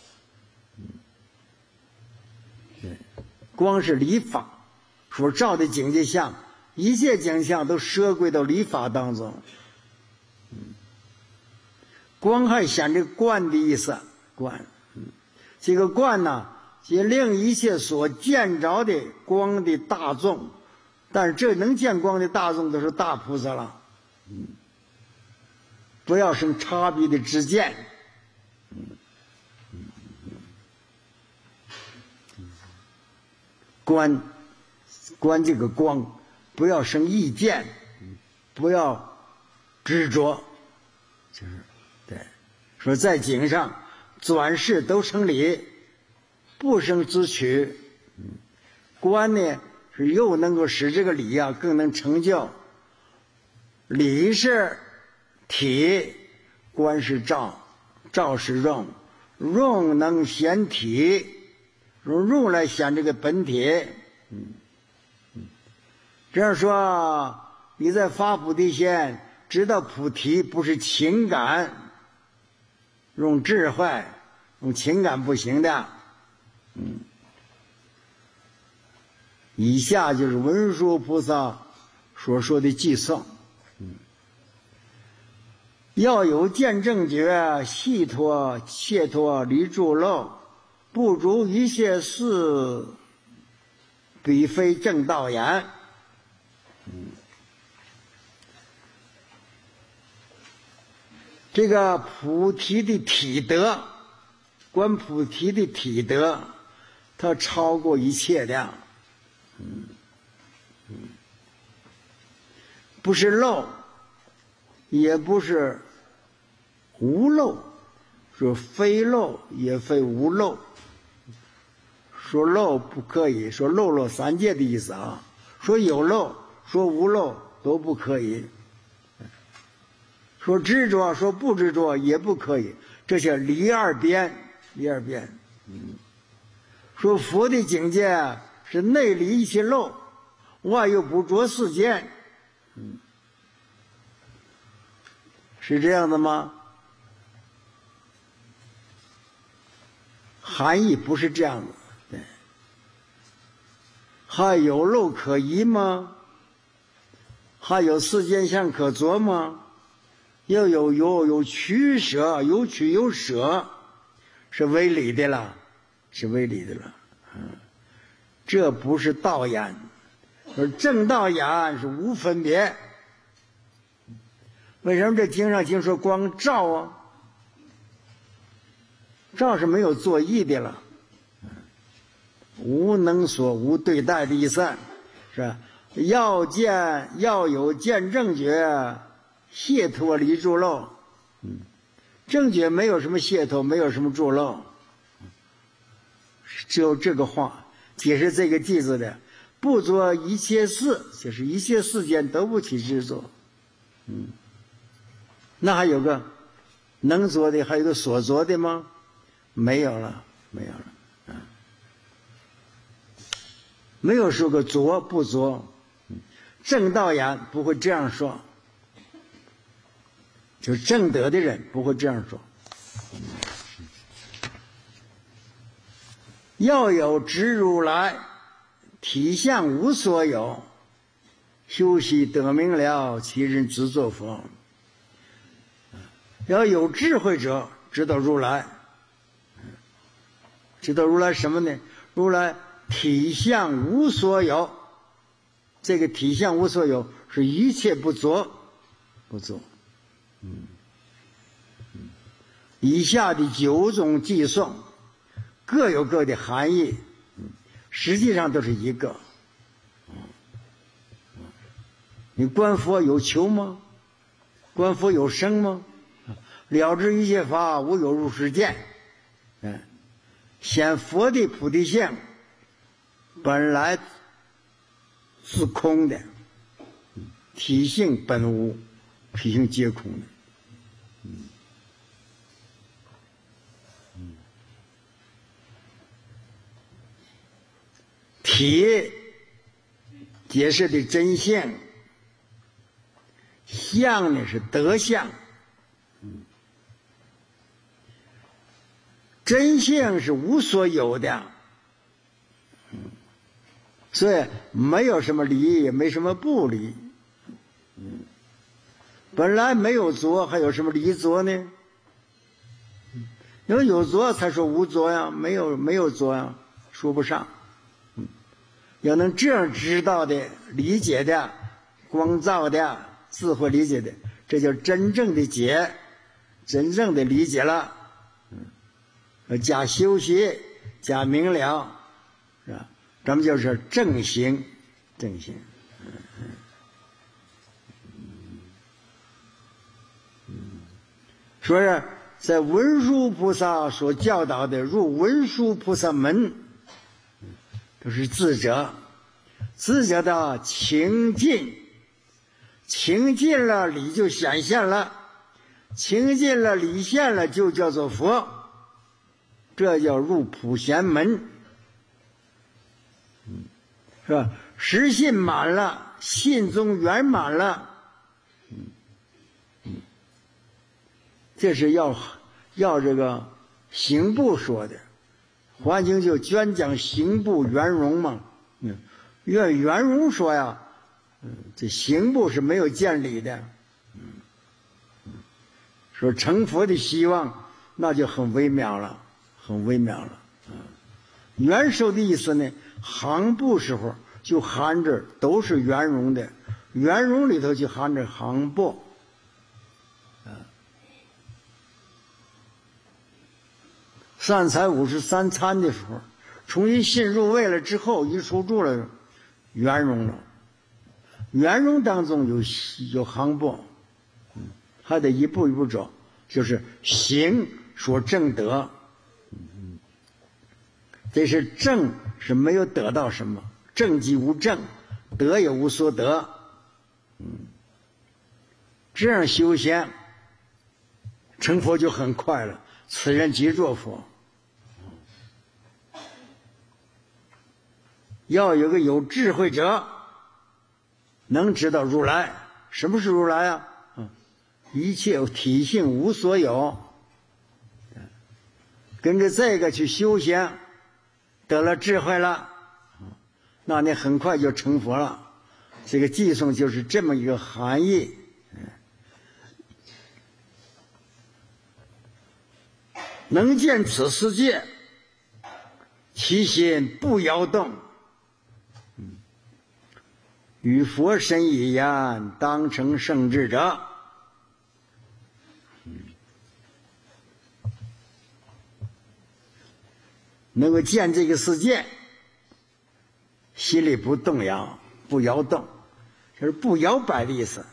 光是理法所照的境界相，一切境相都摄归到理法当中。光还显这观的意思，观，这个观呢，也令一切所见着的光的大众，但是这能见光的大众都是大菩萨了，不要生差别的知见。观观这个光，不要生意见，不要执着，就是对，说在境上转世都生理，不生自取。观呢是又能够使这个理啊更能成就。理是体，观是照，照是用，用能显体，用用来显这个本体。嗯，这样说，你在发菩提心，知道菩提不是情感，用智慧，用情感不行的。嗯，以下就是文殊菩萨所说的偈颂。嗯，要有见正觉，细脱切脱离诸漏，不足一切事，彼非正道言。嗯，这个菩提的体德，观菩提的体德，它超过一切的。嗯嗯，不是漏，也不是无漏，说非漏也非无漏。说漏不可以，说漏漏三界的意思啊。说有漏，说无漏都不可以。说执着，说不执着也不可以，这些离二边，离二边。嗯，说佛的境界是内离一切漏，外又不着世间。嗯，是这样的吗？含义不是这样的。对，还有漏可移吗？还有世间相可着吗？要有有有取舍，有取有舍，是为理的了，是为理的了。嗯，这不是道言，而正道言是无分别， 为什么这经上经说光照啊？照是没有作意的了，无能所无对待的意思，是吧？要见要有见正觉，解脱离诸漏。嗯，正觉没有什么解脱，没有什么诸漏，只有这个话解释这个句子的。不作一切事，就是一切世间都不起执着。嗯，那还有个能做的，还有个所做的吗？没有了，没有了。嗯，没有说个作不作。正道言不会这样说，就是正德的人不会这样说。要有知如来体相无所有，修习得明了，其人自作佛。要有智慧者知道如来，知道如来什么呢？如来体相无所有，这个体相无所有是一切不作，不作。嗯，以下的九种偈颂各有各的含义，实际上都是一个。你观佛有求吗？观佛有生吗？了知一切法无有入世见。嗯，显佛的菩提相本来是空的，体性本无，体性皆空的。体解释的真相，相呢是德相，真相是无所有的，所以没有什么离，也没什么不离。本来没有作，还有什么离作呢？因为有作才说无作呀，没有没有作呀，说不上。要能这样知道的、理解的、光照的、智慧理解的，这叫真正的解，真正的理解了。嗯，加修习，加明了，是吧？咱们就是正行，正行。嗯嗯，说是在文殊菩萨所教导的入文殊菩萨门，都是智者，智者的情尽，情尽了理就显现了，情尽了理现了就叫做佛，这叫入普贤门，是吧？实信满了，信中圆满了，这是要要这个刑部说的。环境就专讲刑部圆融嘛，嗯，愿圆融说呀，嗯，这刑部是没有见理的，嗯，说成佛的希望，那就很微妙了，很微妙了。嗯，圆受的意思呢，行部时候就含着都是圆融的，圆融里头就含着行部。三才五十三参的时候，重新信入位了之后，一出住了，圆融了。圆融当中有有行部，嗯，还得一步一步走，就是行说正德，嗯，这是正是没有得到什么，正即无正，得也无所得，嗯，这样修仙成佛就很快了，此人即作佛。要有个有智慧者能知道如来。什么是如来啊？嗯，一切体性无所有，跟着这个去修行，得了智慧了，那你很快就成佛了。这个偈颂就是这么一个含义。能见此世界，其心不摇动，与佛身一言，当成圣智者。 能够见这个世界，心里不动摇，不摇动，就是不摇摆的意思。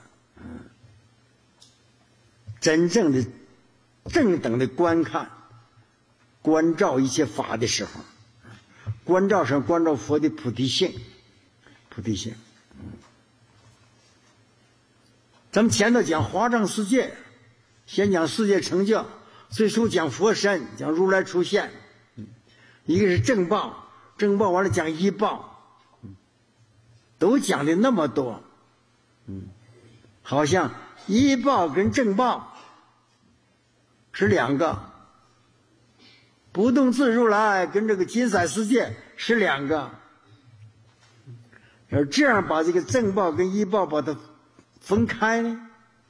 真正的正等的观看关照一切法的时候，关照上关照佛的菩提性，菩提性。咱们前头讲华藏世界，先讲世界成就，最初讲佛身，讲如来出现，一个是正报，正报完了讲依报，都讲的那么多，嗯，好像依报跟正报是两个，不动自如来跟这个金色世界是两个，而这样把这个正报跟依报把它分开呢，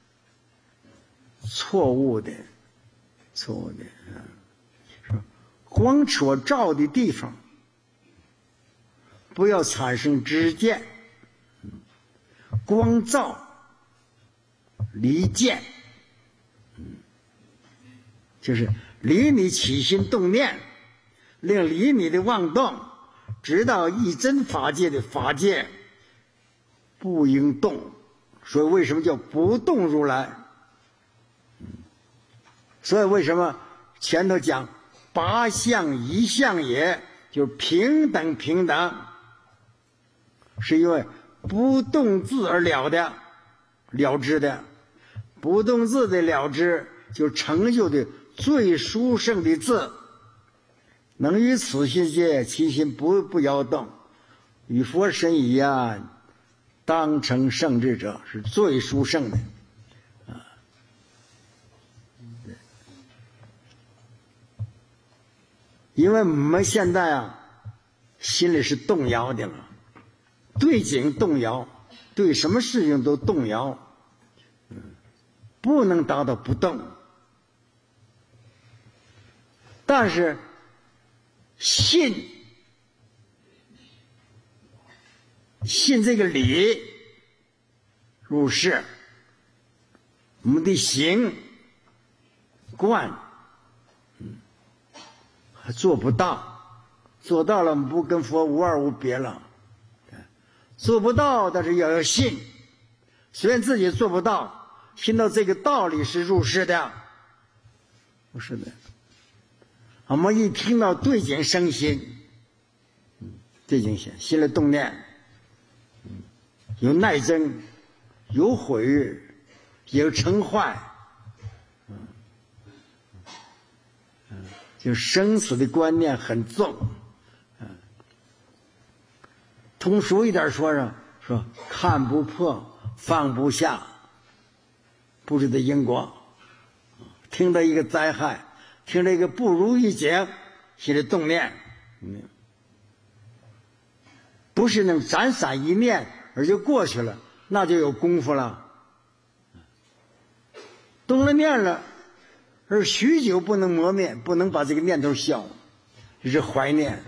错误的，错误的。光所照的地方，不要产生知见，光照离见，就是离你起心动念，令离你的妄动，直到一真法界的法界不应动。所以为什么叫不动如来？所以为什么前头讲八相一相也，就平等平等，是因为不动自而了的，了知的，不动自的了知，就成就的最殊胜的智，能于此世界其心不不摇动，与佛身一样，当成圣智者，是最殊胜的啊。因为我们现在啊，心里是动摇的了，对境动摇，对什么事情都动摇，不能达到不动。但是信信这个理入世，我们的行观还做不到，做到了我们不跟佛无二无别了。做不到，但是要要信，虽然自己做不到，信到这个道理是入世的，不是的。我们一听到对境生心，对境心，心里动念，有耐憎，有毁誉，有成坏，就生死的观念很重。通俗一点说呢，说看不破，放不下，不知道因果。听到一个灾害，听到一个不如意境，心里动念，不是能闪闪一念而就过去了，那就有功夫了。动了念了，而许久不能磨灭，不能把这个念头消，这是怀念。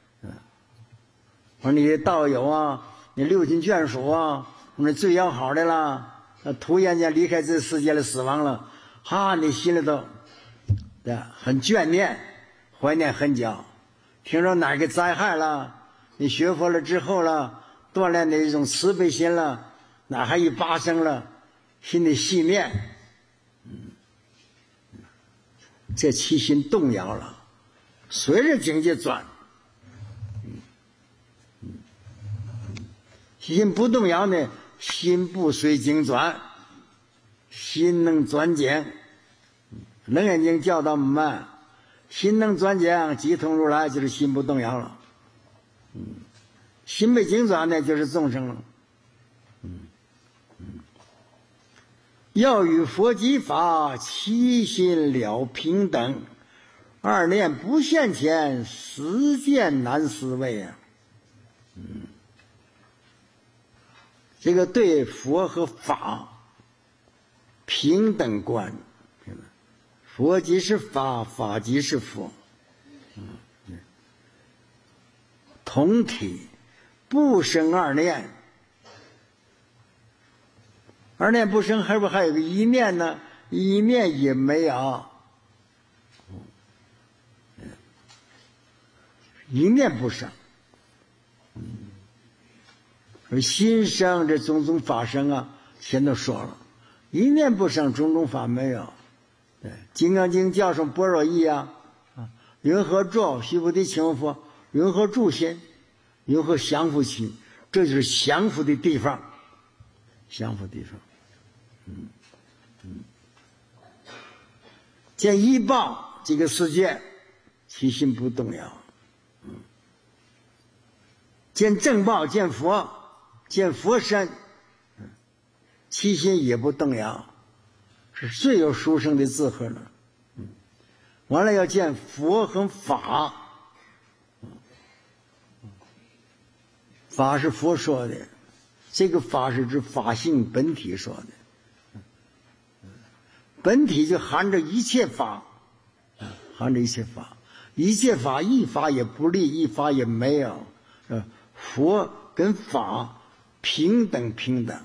我说你的道友啊，你六亲眷属啊，我们最要好的啦，突然间离开这世界了，死亡了，哈，你心里头对很眷念，怀念很久。听说哪个灾害了，你学佛了之后了，锻炼的一种慈悲心了，哪还一发生了，心里细念，这七心动摇了，随着境界转。心不动摇呢，心不随境转，心能转境。楞严经教导我们，心能转境，即通如来，就是心不动摇了。嗯，心被境转呢，就是众生了。嗯嗯，要与佛即法，七心了平等，二念不现前，实践难思维啊。嗯。这个对佛和法平等观，佛即是法，法即是佛，同体不生二念，二念不生，还不还有个一念呢？一念也没有。 一念不生。而心生这种种法生啊，先都说了，一念不生，种种法没有。对，《金刚经》叫什么般若意啊？啊，云何住？须菩提，请问佛，云何住心？云何降伏心？这就是降伏的地方，降伏地方。嗯嗯，见一报这个世界，其心不动摇。嗯，见正报，见佛，见佛身，嗯，其心也不动摇。是最有殊胜的智慧了。嗯，完了要见佛和法，法是佛说的，这个法是指法性本体说的。本体就含着一切法，含着一切法，一切法一法也不立，一法也没有。佛跟法平等平等。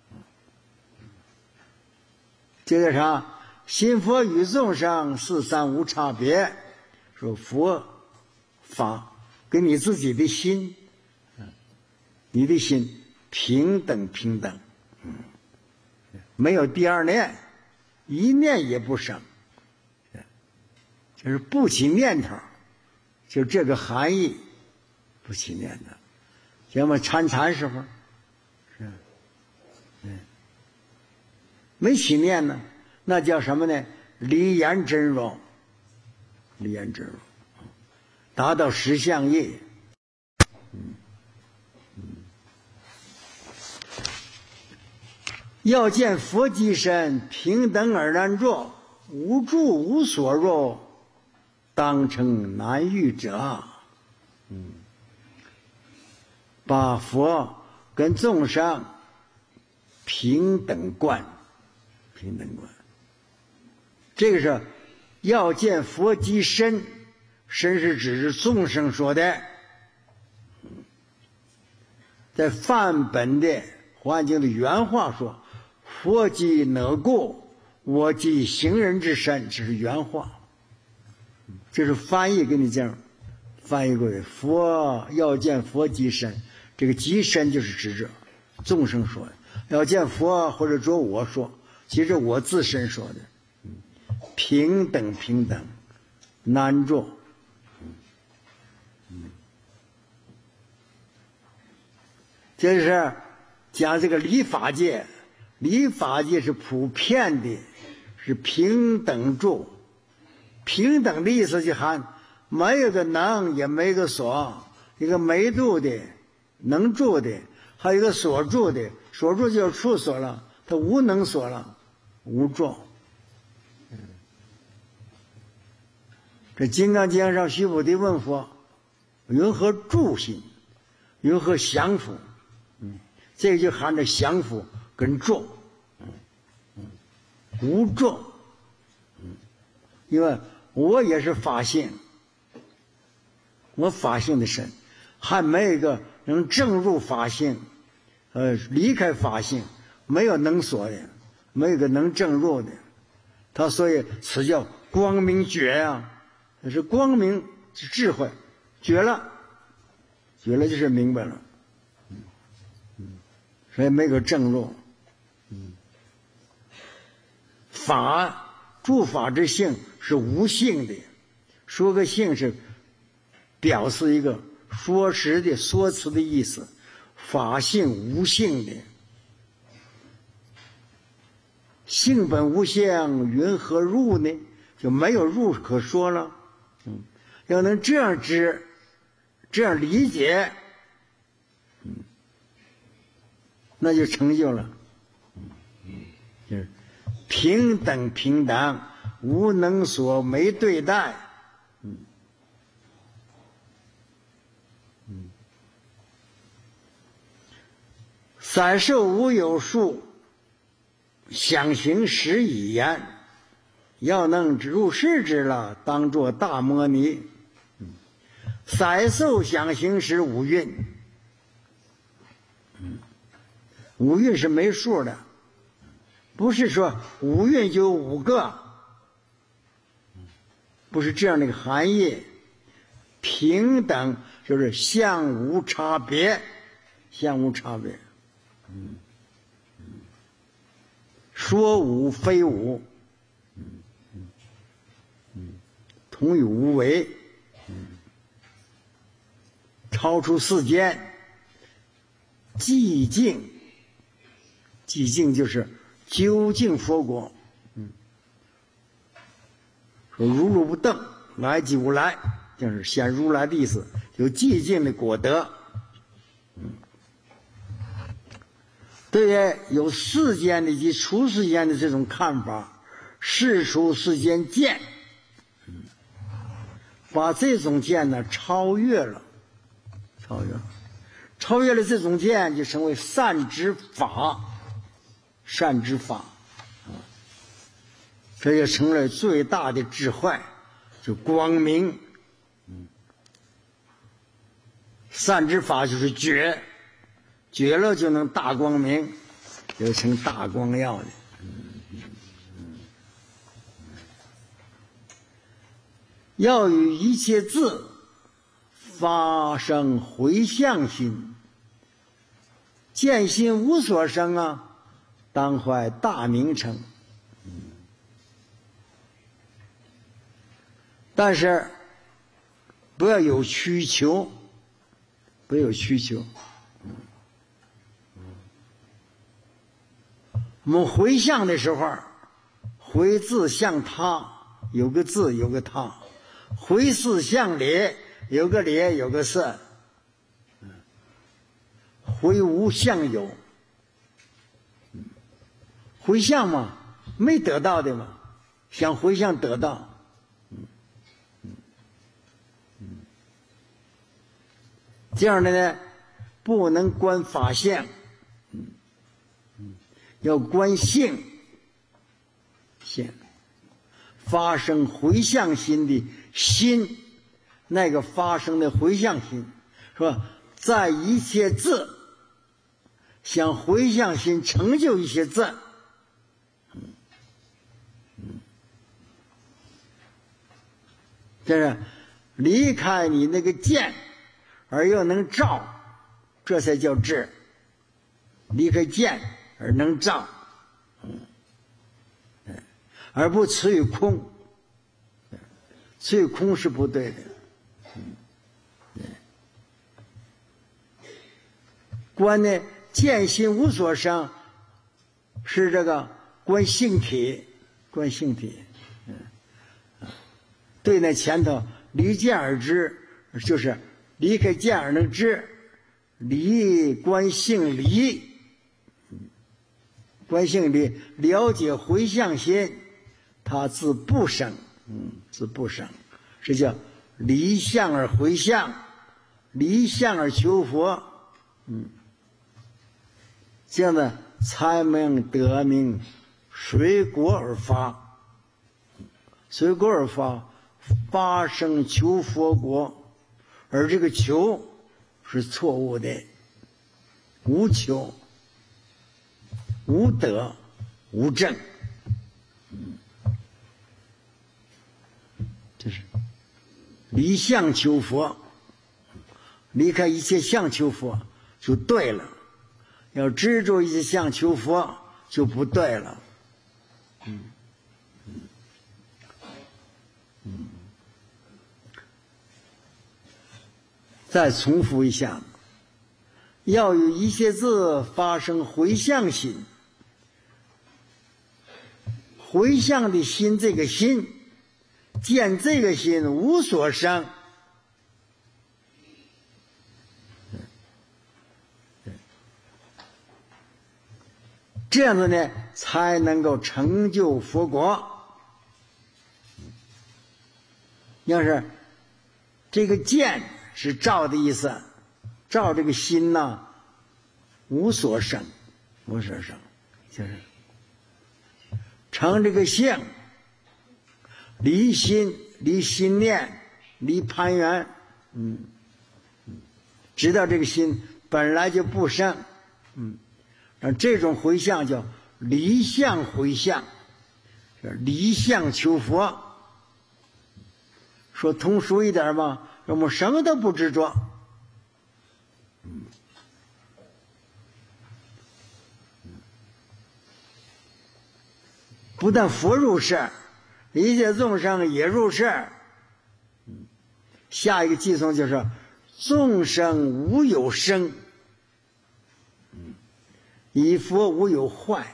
接着啥？心佛与众生四三无差别。说佛法跟你自己的心，你的心平等平等，没有第二念，一念也不生，就是不起念头，就这个含义，不起念头。像我们参禅时候，是，嗯。没起念呢，那叫什么呢？离言真如，离言真如，达到实相业。嗯嗯，要见佛即身，平等而难住，无住无所入，当成难遇者。嗯，把佛跟众生平等观。平等观，这个是要见佛即身，身是指是众生说的。在梵本的《华严经》的原话说：“佛即哪故？我即行人之身。”这是原话，这是翻译给你讲，翻译过来。佛要见佛即身，这个即身就是指着众生说的，要见佛或者说我说。其实我自身说的，平等平等，难住。这是讲这个理法界，理法界是普遍的，是平等住。平等的意思就含没有个能，也没有个所，一个没住的，能住的，还有一个所住的，所住就是处所了，它无能所了。无住。这《金刚经》上须菩提问佛：“云何住心？云何降伏？”嗯，这个就含着降伏跟住。嗯嗯，无住。嗯，因为我也是法性，我法性的身，还没有一个能证入法性，呃，离开法性，没有能所的。没有个能证入的，他所以此叫光明觉呀，这是光明是智慧，觉了，觉了就是明白了，嗯嗯，所以没个证入，嗯，法诸法之性是无性的，说个性是表示一个说实的说辞的意思，法性无性的。性本无相，云何入呢？就没有入可说了。嗯，要能这样知，这样理解，嗯，那就成就了。嗯嗯，就是平等平等，无能所，没对待。嗯嗯，三受无有数。想行识已言，要能入世之了，当作大摩尼。色受想行识五蕴，五蕴是没数的，不是说五蕴就有五个，不是这样的一个含义。 平等，就是相无差别，相无差别。嗯，说无非无，嗯嗯嗯，同于无为，嗯，超出世间，寂静，寂静就是究竟佛果。嗯，说如如不动，来即无来，就是显如来的意思，有寂静的果德。嗯，对于有世间的及出世间的这种看法，世出世间见，嗯，把这种见呢超越了，超越了，超越了这种见，就成为善知法，善知法，这就成了最大的智慧，就光明。嗯，善知法就是觉，觉了就能大光明，就成大光耀的。要与一切智发生回向心，见心无所生啊，当怀大名称。但是不要有需求，不要有需求。我们回向的时候，回自向他，有个自有个他；回事向理，有个理有个事；回无向有。回向嘛，没得到的嘛，想回向得到。这样的呢，不能观法相，要观性，性发生回向心的心，那个发生的回向心，是吧？在一切智，想回向心成就一些智，这是离开你那个见，而又能照，这才叫智。离开见而能照，嗯，而不持于空，持于空是不对的。嗯，观呢，见心无所生，是这个观性体，观性体。嗯，对那前头离见而知，就是离开见而能知，离观性离。观性离了解回向心，它自不生，嗯，自不生，这叫离相而回向，离相而求佛，嗯，这样的才能得名随国而发，随国而发，发生求佛国，而这个求是错误的，无求。无德无正，这是离相求佛，离开一切相求佛就对了，要执着一切相求佛就不对了。嗯嗯，再重复一下，要与一切智发生回向心。回向的心，这个心见这个心无所生，这样子呢才能够成就佛国。要是这个见是照的意思，照这个心呢无所生，无所生就是成这个性，离心离心念离攀缘，嗯，知道这个心本来就不生，嗯，这种回向叫离相回向，离相求佛。说通俗一点吧， 我们什么都不执着。不但佛入世，一切众生也入世。下一个寄颂就是众生无有生，以佛无有坏。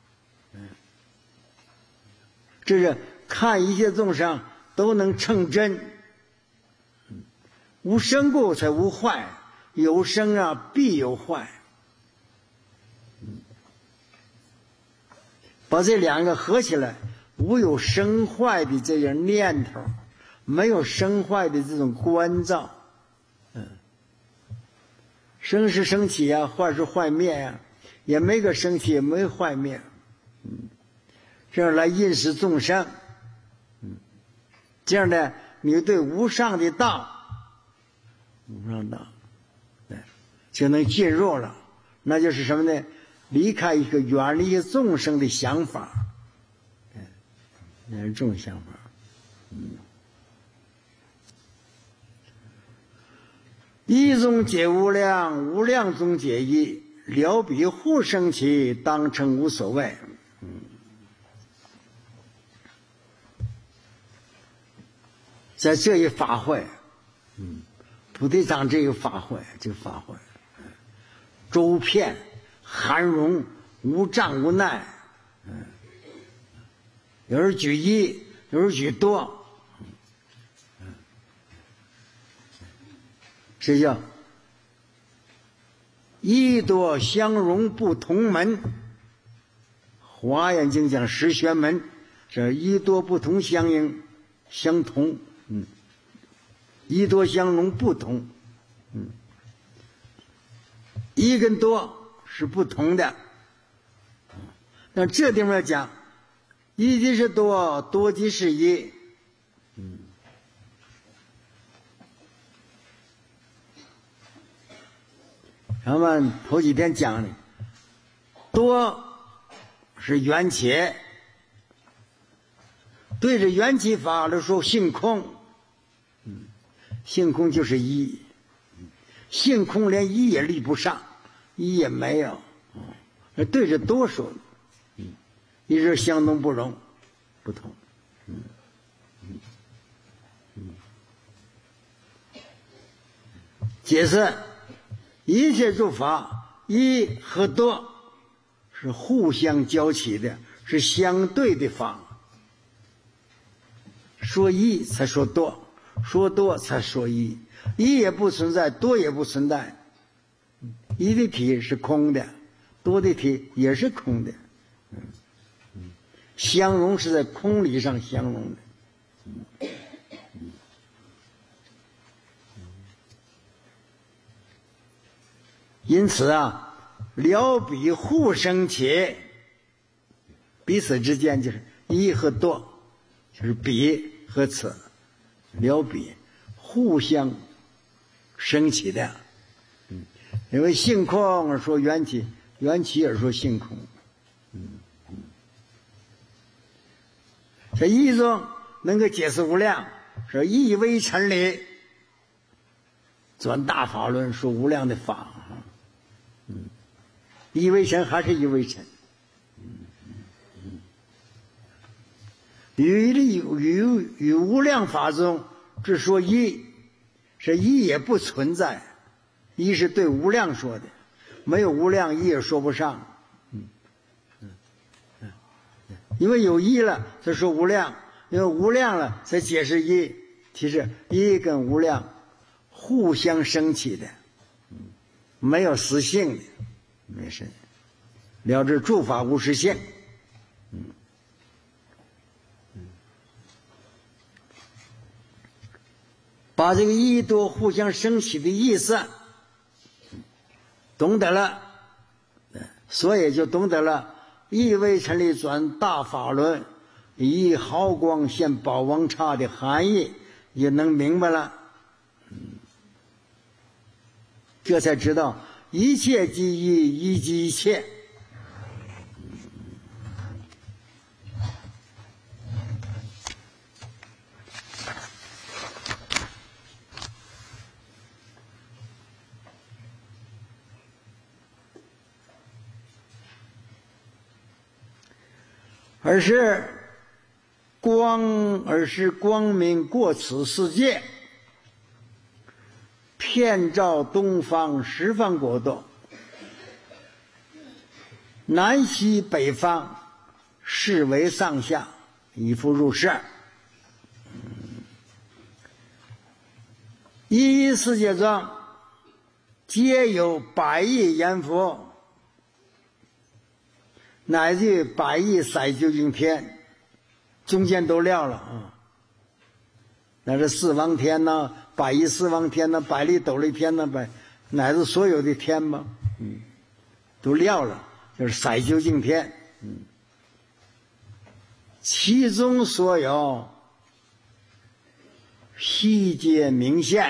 这是看一切众生都能成真，无生故才无坏，有生啊必有坏。把这两个合起来，无有生坏的这样念头，没有生坏的这种关照。嗯，生是生起啊，坏是坏灭呀、啊，也没个生起，也没坏灭。嗯，这样来认识众生。嗯，这样呢，你对无上的道，无上道，对，就能进入了。那就是什么呢？离开一个远离众生的想法，那是这种想法。嗯，一中解无量，无量中解一，了彼互生起，当成无所谓。嗯，在这一法会，嗯，菩提藏这个法会，这个法会，周遍。含容无障无奈，嗯，有人举一，有人举多，嗯，这叫一多相容不同门。华严经讲十玄门，这一多不同相应相同，嗯，一多相容不同，嗯，一跟多是不同的。那这地方讲，一即是多，多即是一。嗯，咱们头几天讲的，多是缘起，对着缘起法的时候性空。嗯，性空就是一，性空连一也立不上。一也没有，那对着多说，嗯，一是相同不容，不同，嗯嗯嗯，解释一切诸法一和多是互相交起的，是相对的法。说一才说多，说多才说一，一也不存在，多也不存在。一的体是空的，多的体也是空的，嗯嗯，相容是在空理上相容的，嗯嗯嗯，因此啊，了彼互生起，彼此之间就是一和多，就是彼和此，了彼互相生起的。因为性空而说缘起，缘起而说性空。嗯嗯，这一中能够解释无量，说一微尘理，转大法论说无量的法。嗯，一微尘还是一微尘。嗯嗯，与与与无量法中只说一，是一也不存在。一是对无量说的，没有无量一也说不上。嗯嗯嗯，因为有一了才说无量，因为无量了才解释一。其实一跟无量互相生起的，没有实性的，没事。了知诸法无实性。嗯嗯，把这个一多互相生起的意思懂得了，所以就懂得了一微尘理转大法轮，以毫光现宝王刹的含义，也能明白了。这才知道一切即一，一即一切。 而是光，而是光明过此世界，遍照东方十方国度，南西北方，视为上下，以复入世。一世界中皆有百亿阎浮，乃至于百亿塞究竟天，中间都撂了啊。那是四王天呐、啊，百亿四王天呐、啊，百亿斗力天呐、啊，百乃至所有的天嘛，嗯，都撂了，就是塞究竟天，嗯，其中所有悉皆明现，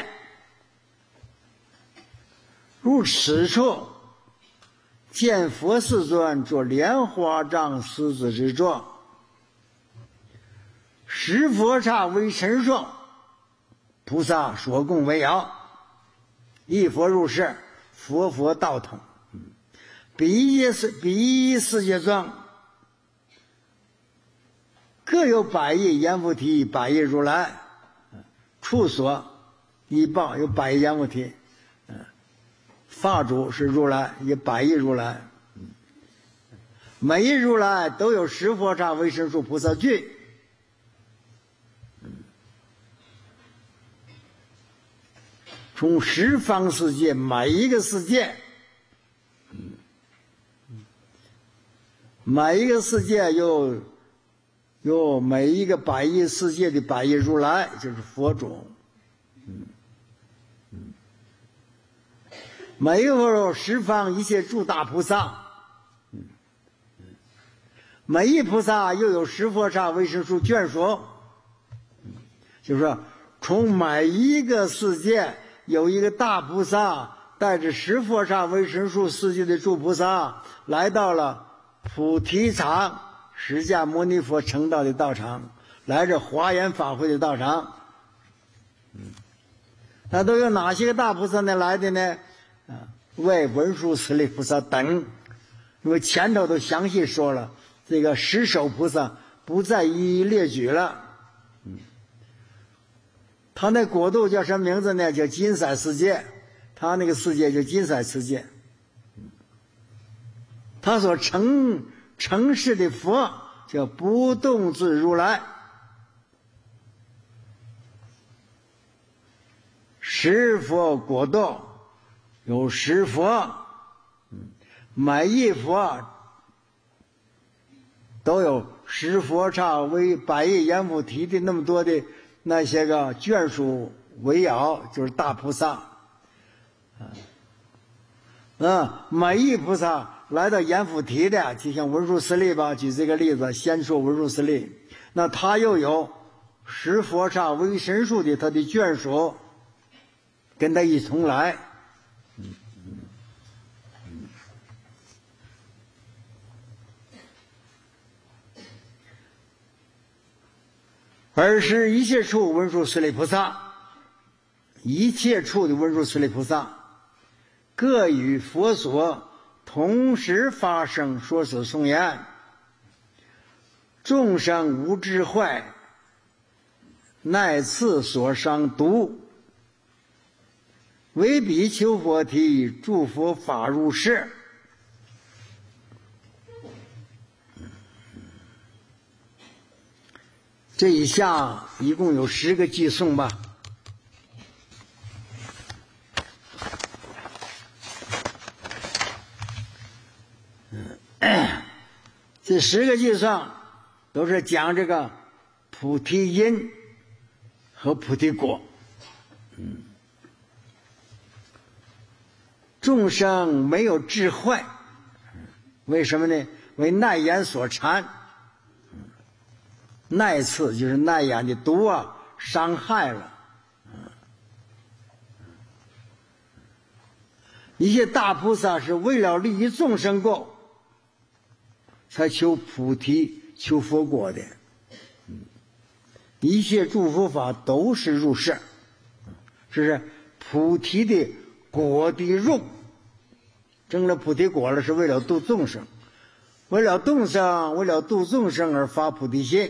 如此处见佛世尊作莲花藏狮子之座，十佛刹为神数，菩萨所供为摇，一佛入世，佛佛道统。彼一世彼一世界中各有百亿阎浮提，百亿如来，处所依报有百亿阎浮提，法主是如来，也百亿如来，每一如来都有十佛刹为神数菩萨具。从十方世界每一个世界，每一个世界有有每一个百亿世界的百亿如来，就是佛种。嗯嗯，每一个十方一切诸大菩萨，嗯嗯，每一菩萨又有十佛刹为神数眷属，就是说从每一个世界有一个大菩萨带着十佛刹为神数世界的诸菩萨来到了菩提场，释迦牟尼佛成道的道场，来这华严法会的道场。嗯，那都有哪些个大菩萨呢来的呢？啊，为文殊师利菩萨等。因为前头都详细说了，这个十首菩萨不再一一列举了。嗯，他那国度叫什么名字呢？叫金色世界，他那个世界叫金色世界。他所成成事的佛叫不动自如来，十佛国度有十佛，每一佛都有十佛刹为百亿阎浮提的那么多的那些个眷属围绕，就是大菩萨。啊，每一菩萨来到阎浮提的，就像文殊师利吧，举这个例子，先说文殊师利，那他又有十佛刹为神数的他的眷属跟他一同来。嗯嗯嗯，而是一切处文殊师利菩萨，一切处的文殊师利菩萨各与佛所同时发生说此颂言，众生无智慧，乃次所伤毒，为彼求佛提，诸佛法入世。这一下一共有十个偈颂吧。这十个偈颂都是讲这个菩提因和菩提果。嗯，众生没有智慧，为什么呢？为耐眼所缠。耐刺就是耐眼的毒啊，伤害了。一些大菩萨是为了利益众生过，才求菩提求佛果的。一切诸佛法都是入世，这是菩提的果的入，证了菩提果了是为了度众生。 为了众生，为了度众生而发菩提心，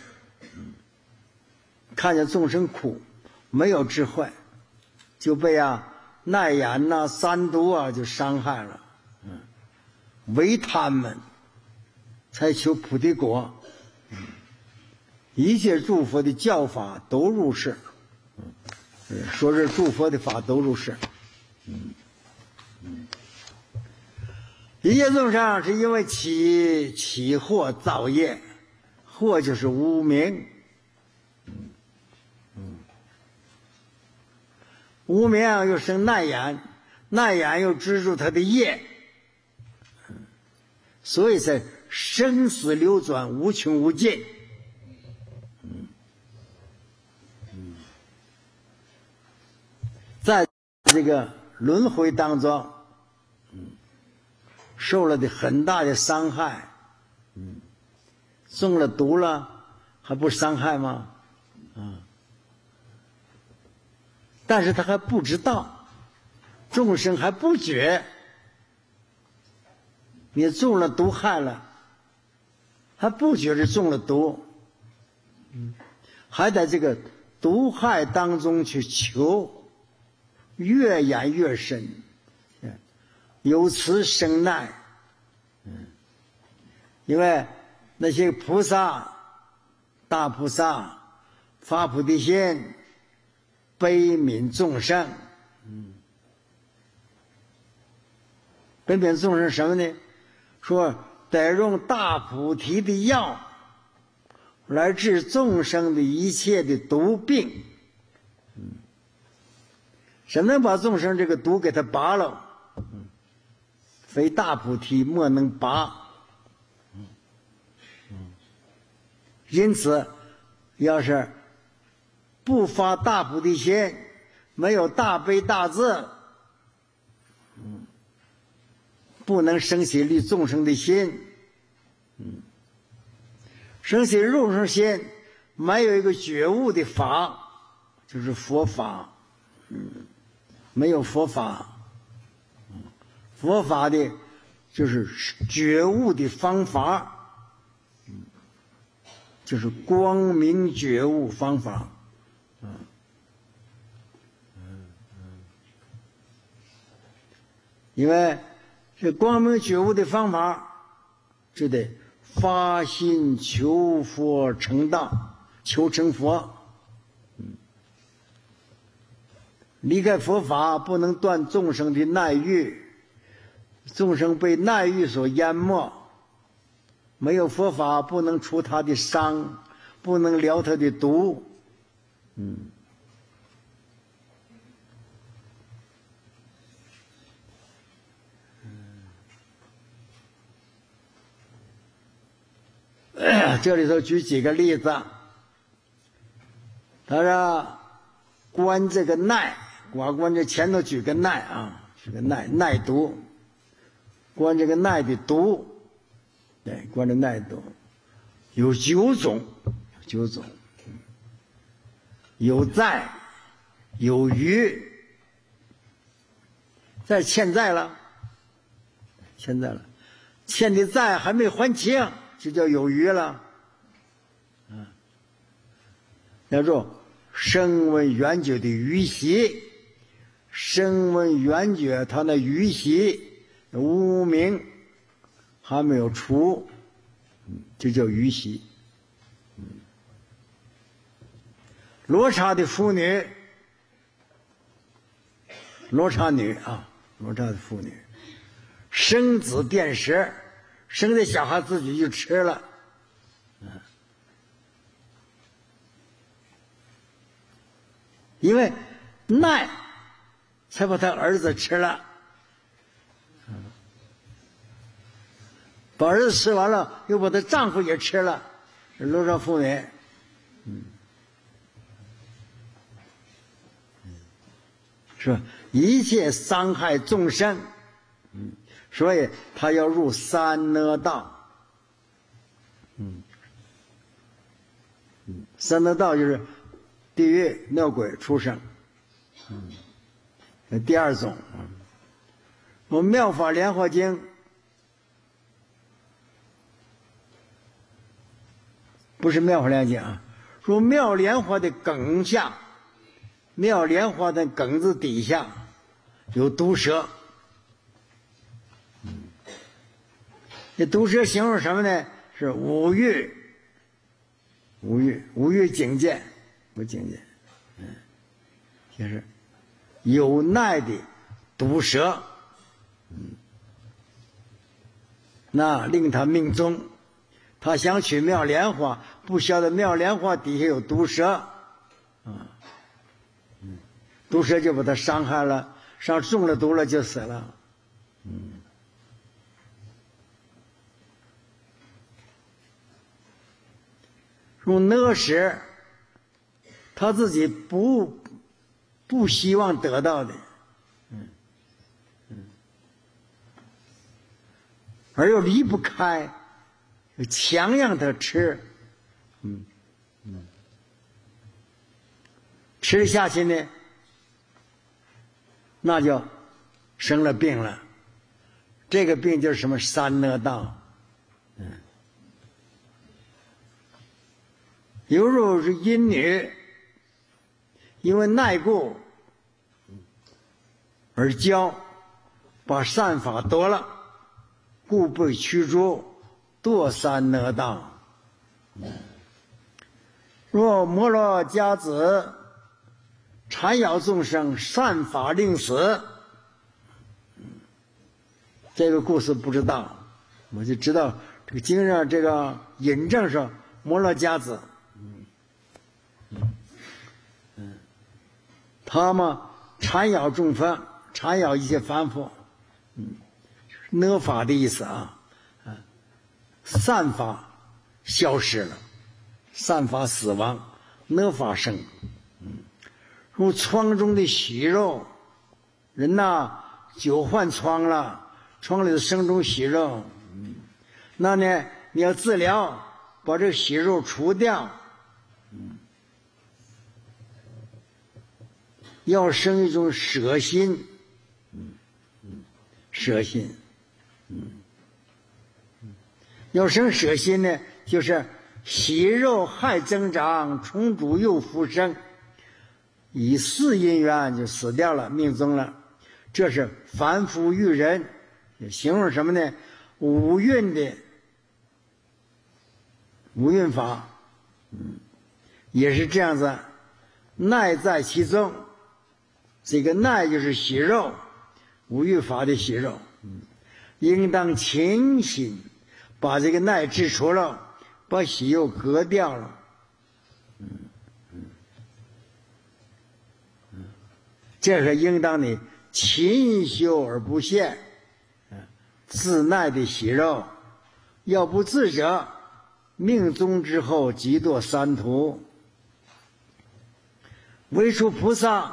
看见众生苦，没有智慧，就被啊耐眼呐、三毒啊就伤害了。嗯，为他们才求菩提果。嗯，一切诸佛的教法都如是。嗯，说是诸佛的法都如是。嗯嗯，一切众生是因为起起惑造业，惑就是无明。无明又生耐眼，耐眼又执住他的业，所以才生死流转无穷无尽。在这个轮回当中，受了的很大的伤害，中了毒了，还不伤害吗？啊！但是他还不知道，众生还不觉，你中了毒害了，还不觉得中了毒，还在这个毒害当中去求，越演越深，由此生难。因为那些菩萨、大菩萨发菩提心，悲悯众生。嗯，悲悯众生什么呢？说得用大菩提的药来治众生的一切的毒病。嗯，谁能把众生这个毒给他拔了？嗯，非大菩提莫能拔。嗯嗯，因此，要是不发大菩提心，没有大悲大智，嗯，不能生起利众生的心，嗯，生起众生心，没有一个觉悟的法，就是佛法，嗯，没有佛法，嗯，佛法的就是觉悟的方法，嗯，就是光明觉悟方法。嗯嗯嗯，因为这光明觉悟的方法，就得发心求佛成道，求成佛。嗯，离开佛法，不能断众生的耐欲，众生被耐欲所淹没，没有佛法，不能除他的伤，不能疗他的毒。嗯，这里头举几个例子。他说观这个耐，我观这前头举个耐啊，是个耐耐毒，观这个耐的毒，对，观这耐毒有九种，九种。有债，有余，再欠债了，欠债了，欠的债还没还清，就叫有余了。嗯，叫做声闻缘觉的余习，声闻缘觉他那余习无明还没有除，就叫余习。罗刹的妇女，罗刹女啊，罗刹的妇女，生子奠食，生的小孩自己就吃了，因为耐，才把他儿子吃了，把儿子吃完了，又把他丈夫也吃了，罗刹妇女，嗯。是吧？一切伤害众生，嗯，所以他要入三恶道，嗯，嗯，三恶道就是地狱、恶鬼、畜生，嗯，那第二种，嗯，我们《妙法莲华经》 不是妙法莲经啊，说妙莲花的梗下，妙莲花的梗子底下有毒蛇。这毒蛇形容什么呢？是五欲，五欲，五欲境界，无境界，嗯，就是有耐的毒蛇，嗯，那令他命中，他想取妙莲花，不晓得妙莲花底下有毒蛇，啊，嗯，毒蛇就把他伤害了，伤中了毒了就死了，嗯。说那时他自己不不希望得到的，嗯嗯，而又离不开，强让他吃，嗯嗯，吃下去呢，那就生了病了。这个病就是什么三恶道，嗯。有时候是阴女，因为耐故而骄，把善法夺了，故被驱逐，堕三恶道。若摩罗迦子缠咬众生，善法令死。这个故事不知道，我就知道这个经上这个引证说摩罗迦子。他们缠咬众生，缠咬一些凡夫，嗯，恶法的意思啊，啊，善法消失了，善法死亡，恶法生，嗯，如疮中的息肉，人呐久患疮了，疮里头生种息肉，嗯，那呢你要治疗，把这个息肉除掉，嗯。要生一种舍心，嗯嗯，舍心，嗯嗯，要生舍心呢，就是息肉害增长，虫主又复生，以四因缘就死掉了，命终了。这是凡夫育人，形容什么呢？五蕴的五蕴法，嗯，也是这样子，耐在其中。这个耐就是息肉，五欲法的息肉，嗯，应当勤心把这个耐治除了，把息肉割掉了，嗯嗯嗯，这是应当的勤修而不懈，自耐的息肉，要不自者，命终之后即堕三途。唯除菩萨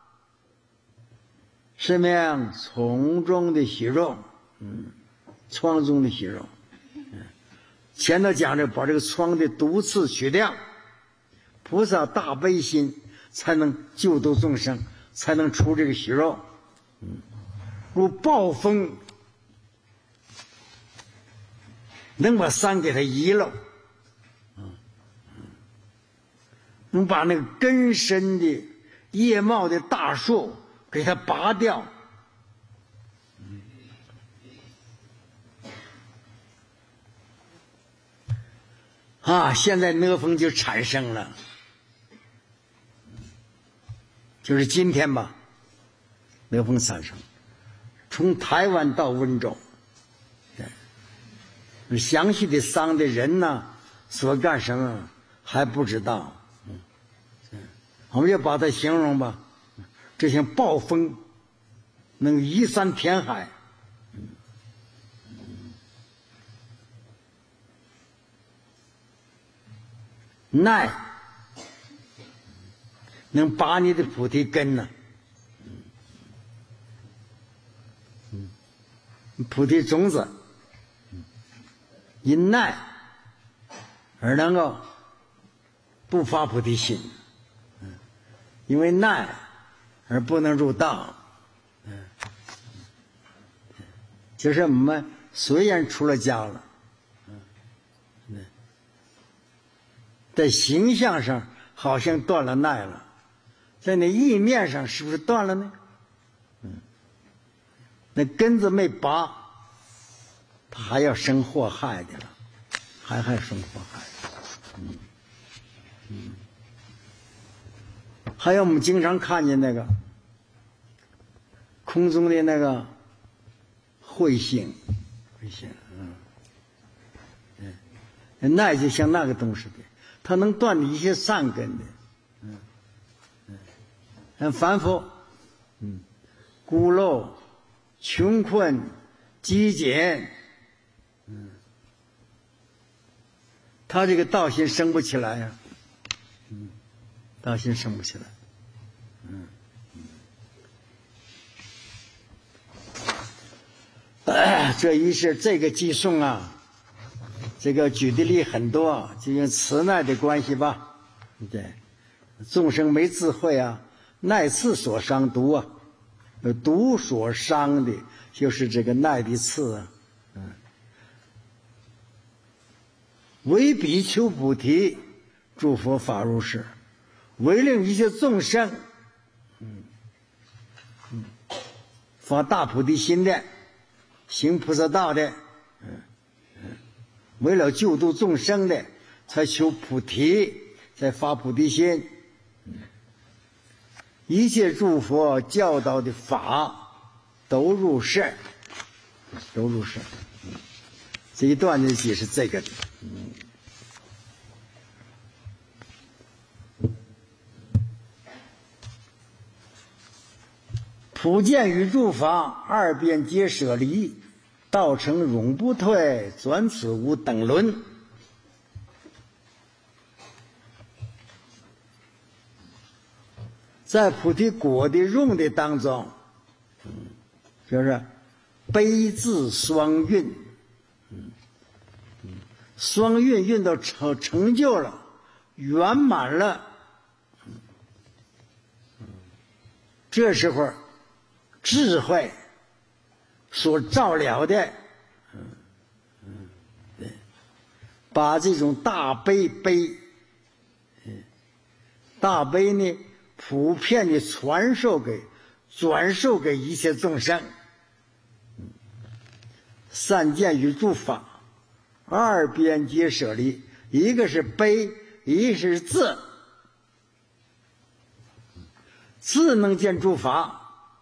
是命从中的息肉，嗯，疮中的息肉，嗯，前头讲的把这个疮的毒刺取掉，菩萨大悲心才能救度众生，才能除这个息肉，嗯，如暴风能把山给它移了，嗯，能把那个根深的叶茂的大树给它拔掉，啊，现在恶风就产生了，就是今天吧，恶风产生，从台湾到温州，对，详细的伤的人呢，所干什么还不知道，嗯，我们就把它形容吧。这像暴风能移山填海，耐能拔你的菩提根呢，菩提种子因耐而能够不发菩提心，因为耐而不能入道，嗯，就是我们虽然出了家了，嗯， 在形象上好像断了耐了，在那意面上是不是断了呢？嗯，那根子没拔，它还要生祸害的了，还还生祸害。嗯嗯，还有我们经常看见那个空中的那个彗星，彗星，嗯，嗯，那就像那个东西的，它能断的一些善根的，嗯嗯，很反复，嗯，孤陋、穷困、饥简，嗯，他这个道心生不起来呀、啊，嗯，道心生不起来，嗯。哎，这于是这个寄送啊，这个举的例很多，就用慈耐的关系吧，对，众生没智慧啊，耐次所伤毒啊，毒所伤的就是这个耐的次啊，嗯，为比丘菩提，诸佛法如是，为令一切众生，嗯嗯，发大菩提心的。行菩萨道的，嗯嗯，为了救度众生的，才求菩提，才发菩提心。嗯，一切诸佛教导的法都入世，都入世。嗯，这一段就解释这个的。嗯，普见与诸法二边皆舍离，道成永不退，转此无等轮。在菩提果的用的当中，嗯，就是悲智双运，嗯嗯，双运运到成成就了，圆满了，嗯嗯，这时候智慧所照了的，嗯嗯，对，把这种大悲悲，嗯，大悲呢，普遍的传授给、转授给一切众生。嗯，三见与诸法，二边皆舍离，一个是悲，一个是智。智能见诸法。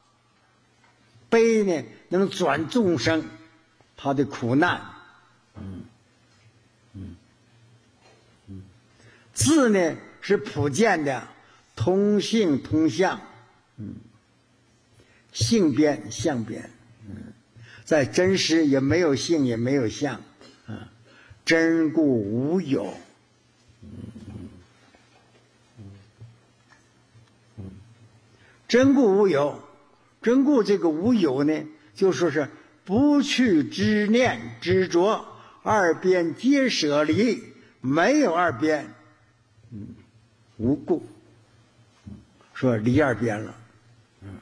悲呢，能转众生他的苦难，嗯嗯嗯，智呢是普见的，通性通相，嗯，性边相边，嗯，在真实也没有性也没有相，啊，真故无有，嗯嗯嗯，真故无有。真故这个无有呢，就说是不去执念执着，二边皆舍离，没有二边，嗯，无故，说离二边了，嗯，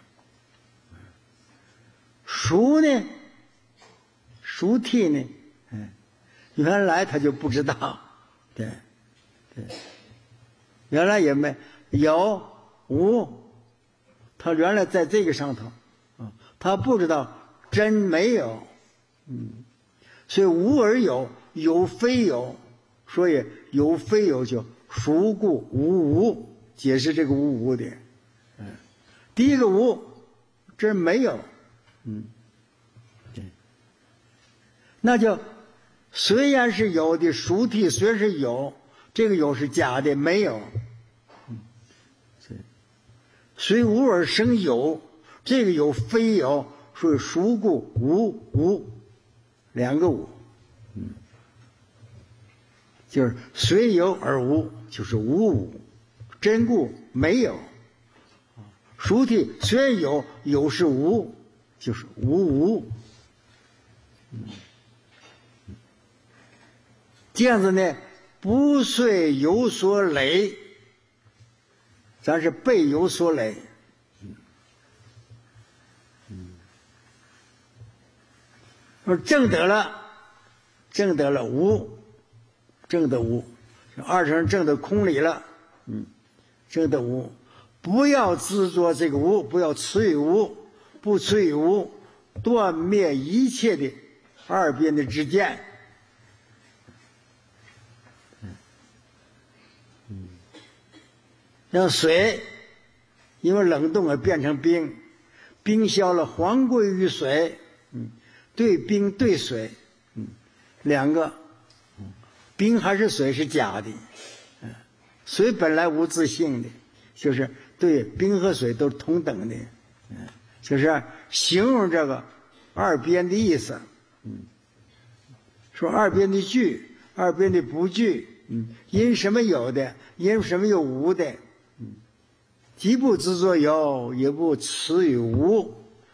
熟呢，熟替呢，嗯，原来他就不知道，对，对，原来也没有无。他原来在这个上头，啊，他不知道真没有，嗯，所以无而有，有非有，所以有非有就孰故无无，解释这个无无的，嗯，第一个无，真没有，嗯，对，那就虽然是有的熟替，虽然是有，这个有是假的，没有。虽无而生有，这个有非有，所以孰故无无，两个无，嗯，就是虽有而无，就是无无，真故没有，孰替虽然有，有是无，就是无无，嗯，这样子呢，不遂有所累。咱是被有所累，嗯嗯，说正得了，正得了无，正得无， 二乘证的空理了，嗯，证的无，不要执着这个无，不要持于无，不持于无，断灭一切的二边的之见。嗯，让水因为冷冻而变成冰，冰消了还归于水，嗯，对冰对水，嗯，两个，冰还是水是假的，嗯，水本来无自性的，就是对冰和水都是同等的，嗯，就是形容这个二边的意思，嗯，说二边的具，二边的不具，嗯，因什么有的，因什么有无的，嗯，既不执着有，也不持于无，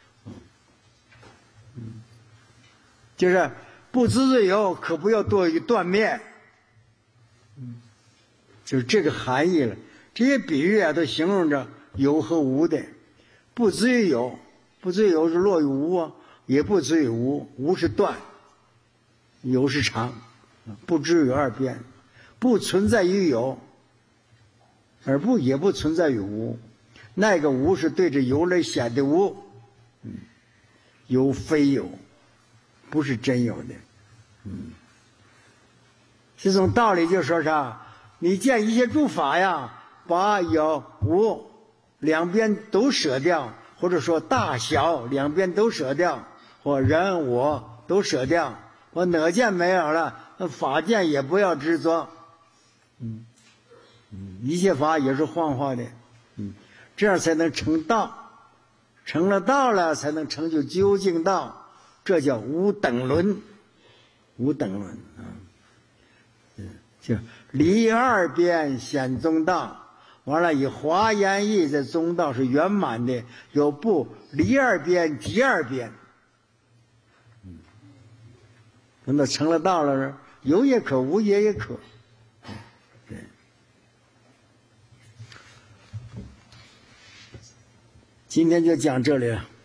嗯，就是不执着有，可不要多于断灭，嗯，就是这个含义了。这些比喻啊，都形容着有和无的。不执于有，不执于有是落于无啊，也不执于无，无是断，有是常，不执于二边，不存在于有，而不也不存在于无。那个无是对着有来显的无，嗯，有非有，不是真有的，嗯，这种道理就说啥？你见一切诸法呀，把有无两边都舍掉，或者说大小两边都舍掉，或人我都舍掉，我哪见没有了，法见也不要执着，嗯，一切法也是幻化的，嗯，这样才能成道，成了道了才能成就究竟道，这叫无等轮，无等轮啊，嗯，就离二边显中道。完了，以华严义这中道是圆满的，有不离二边即二边。嗯，等到成了道了，有也可，无也也可。对，今天就讲这里了。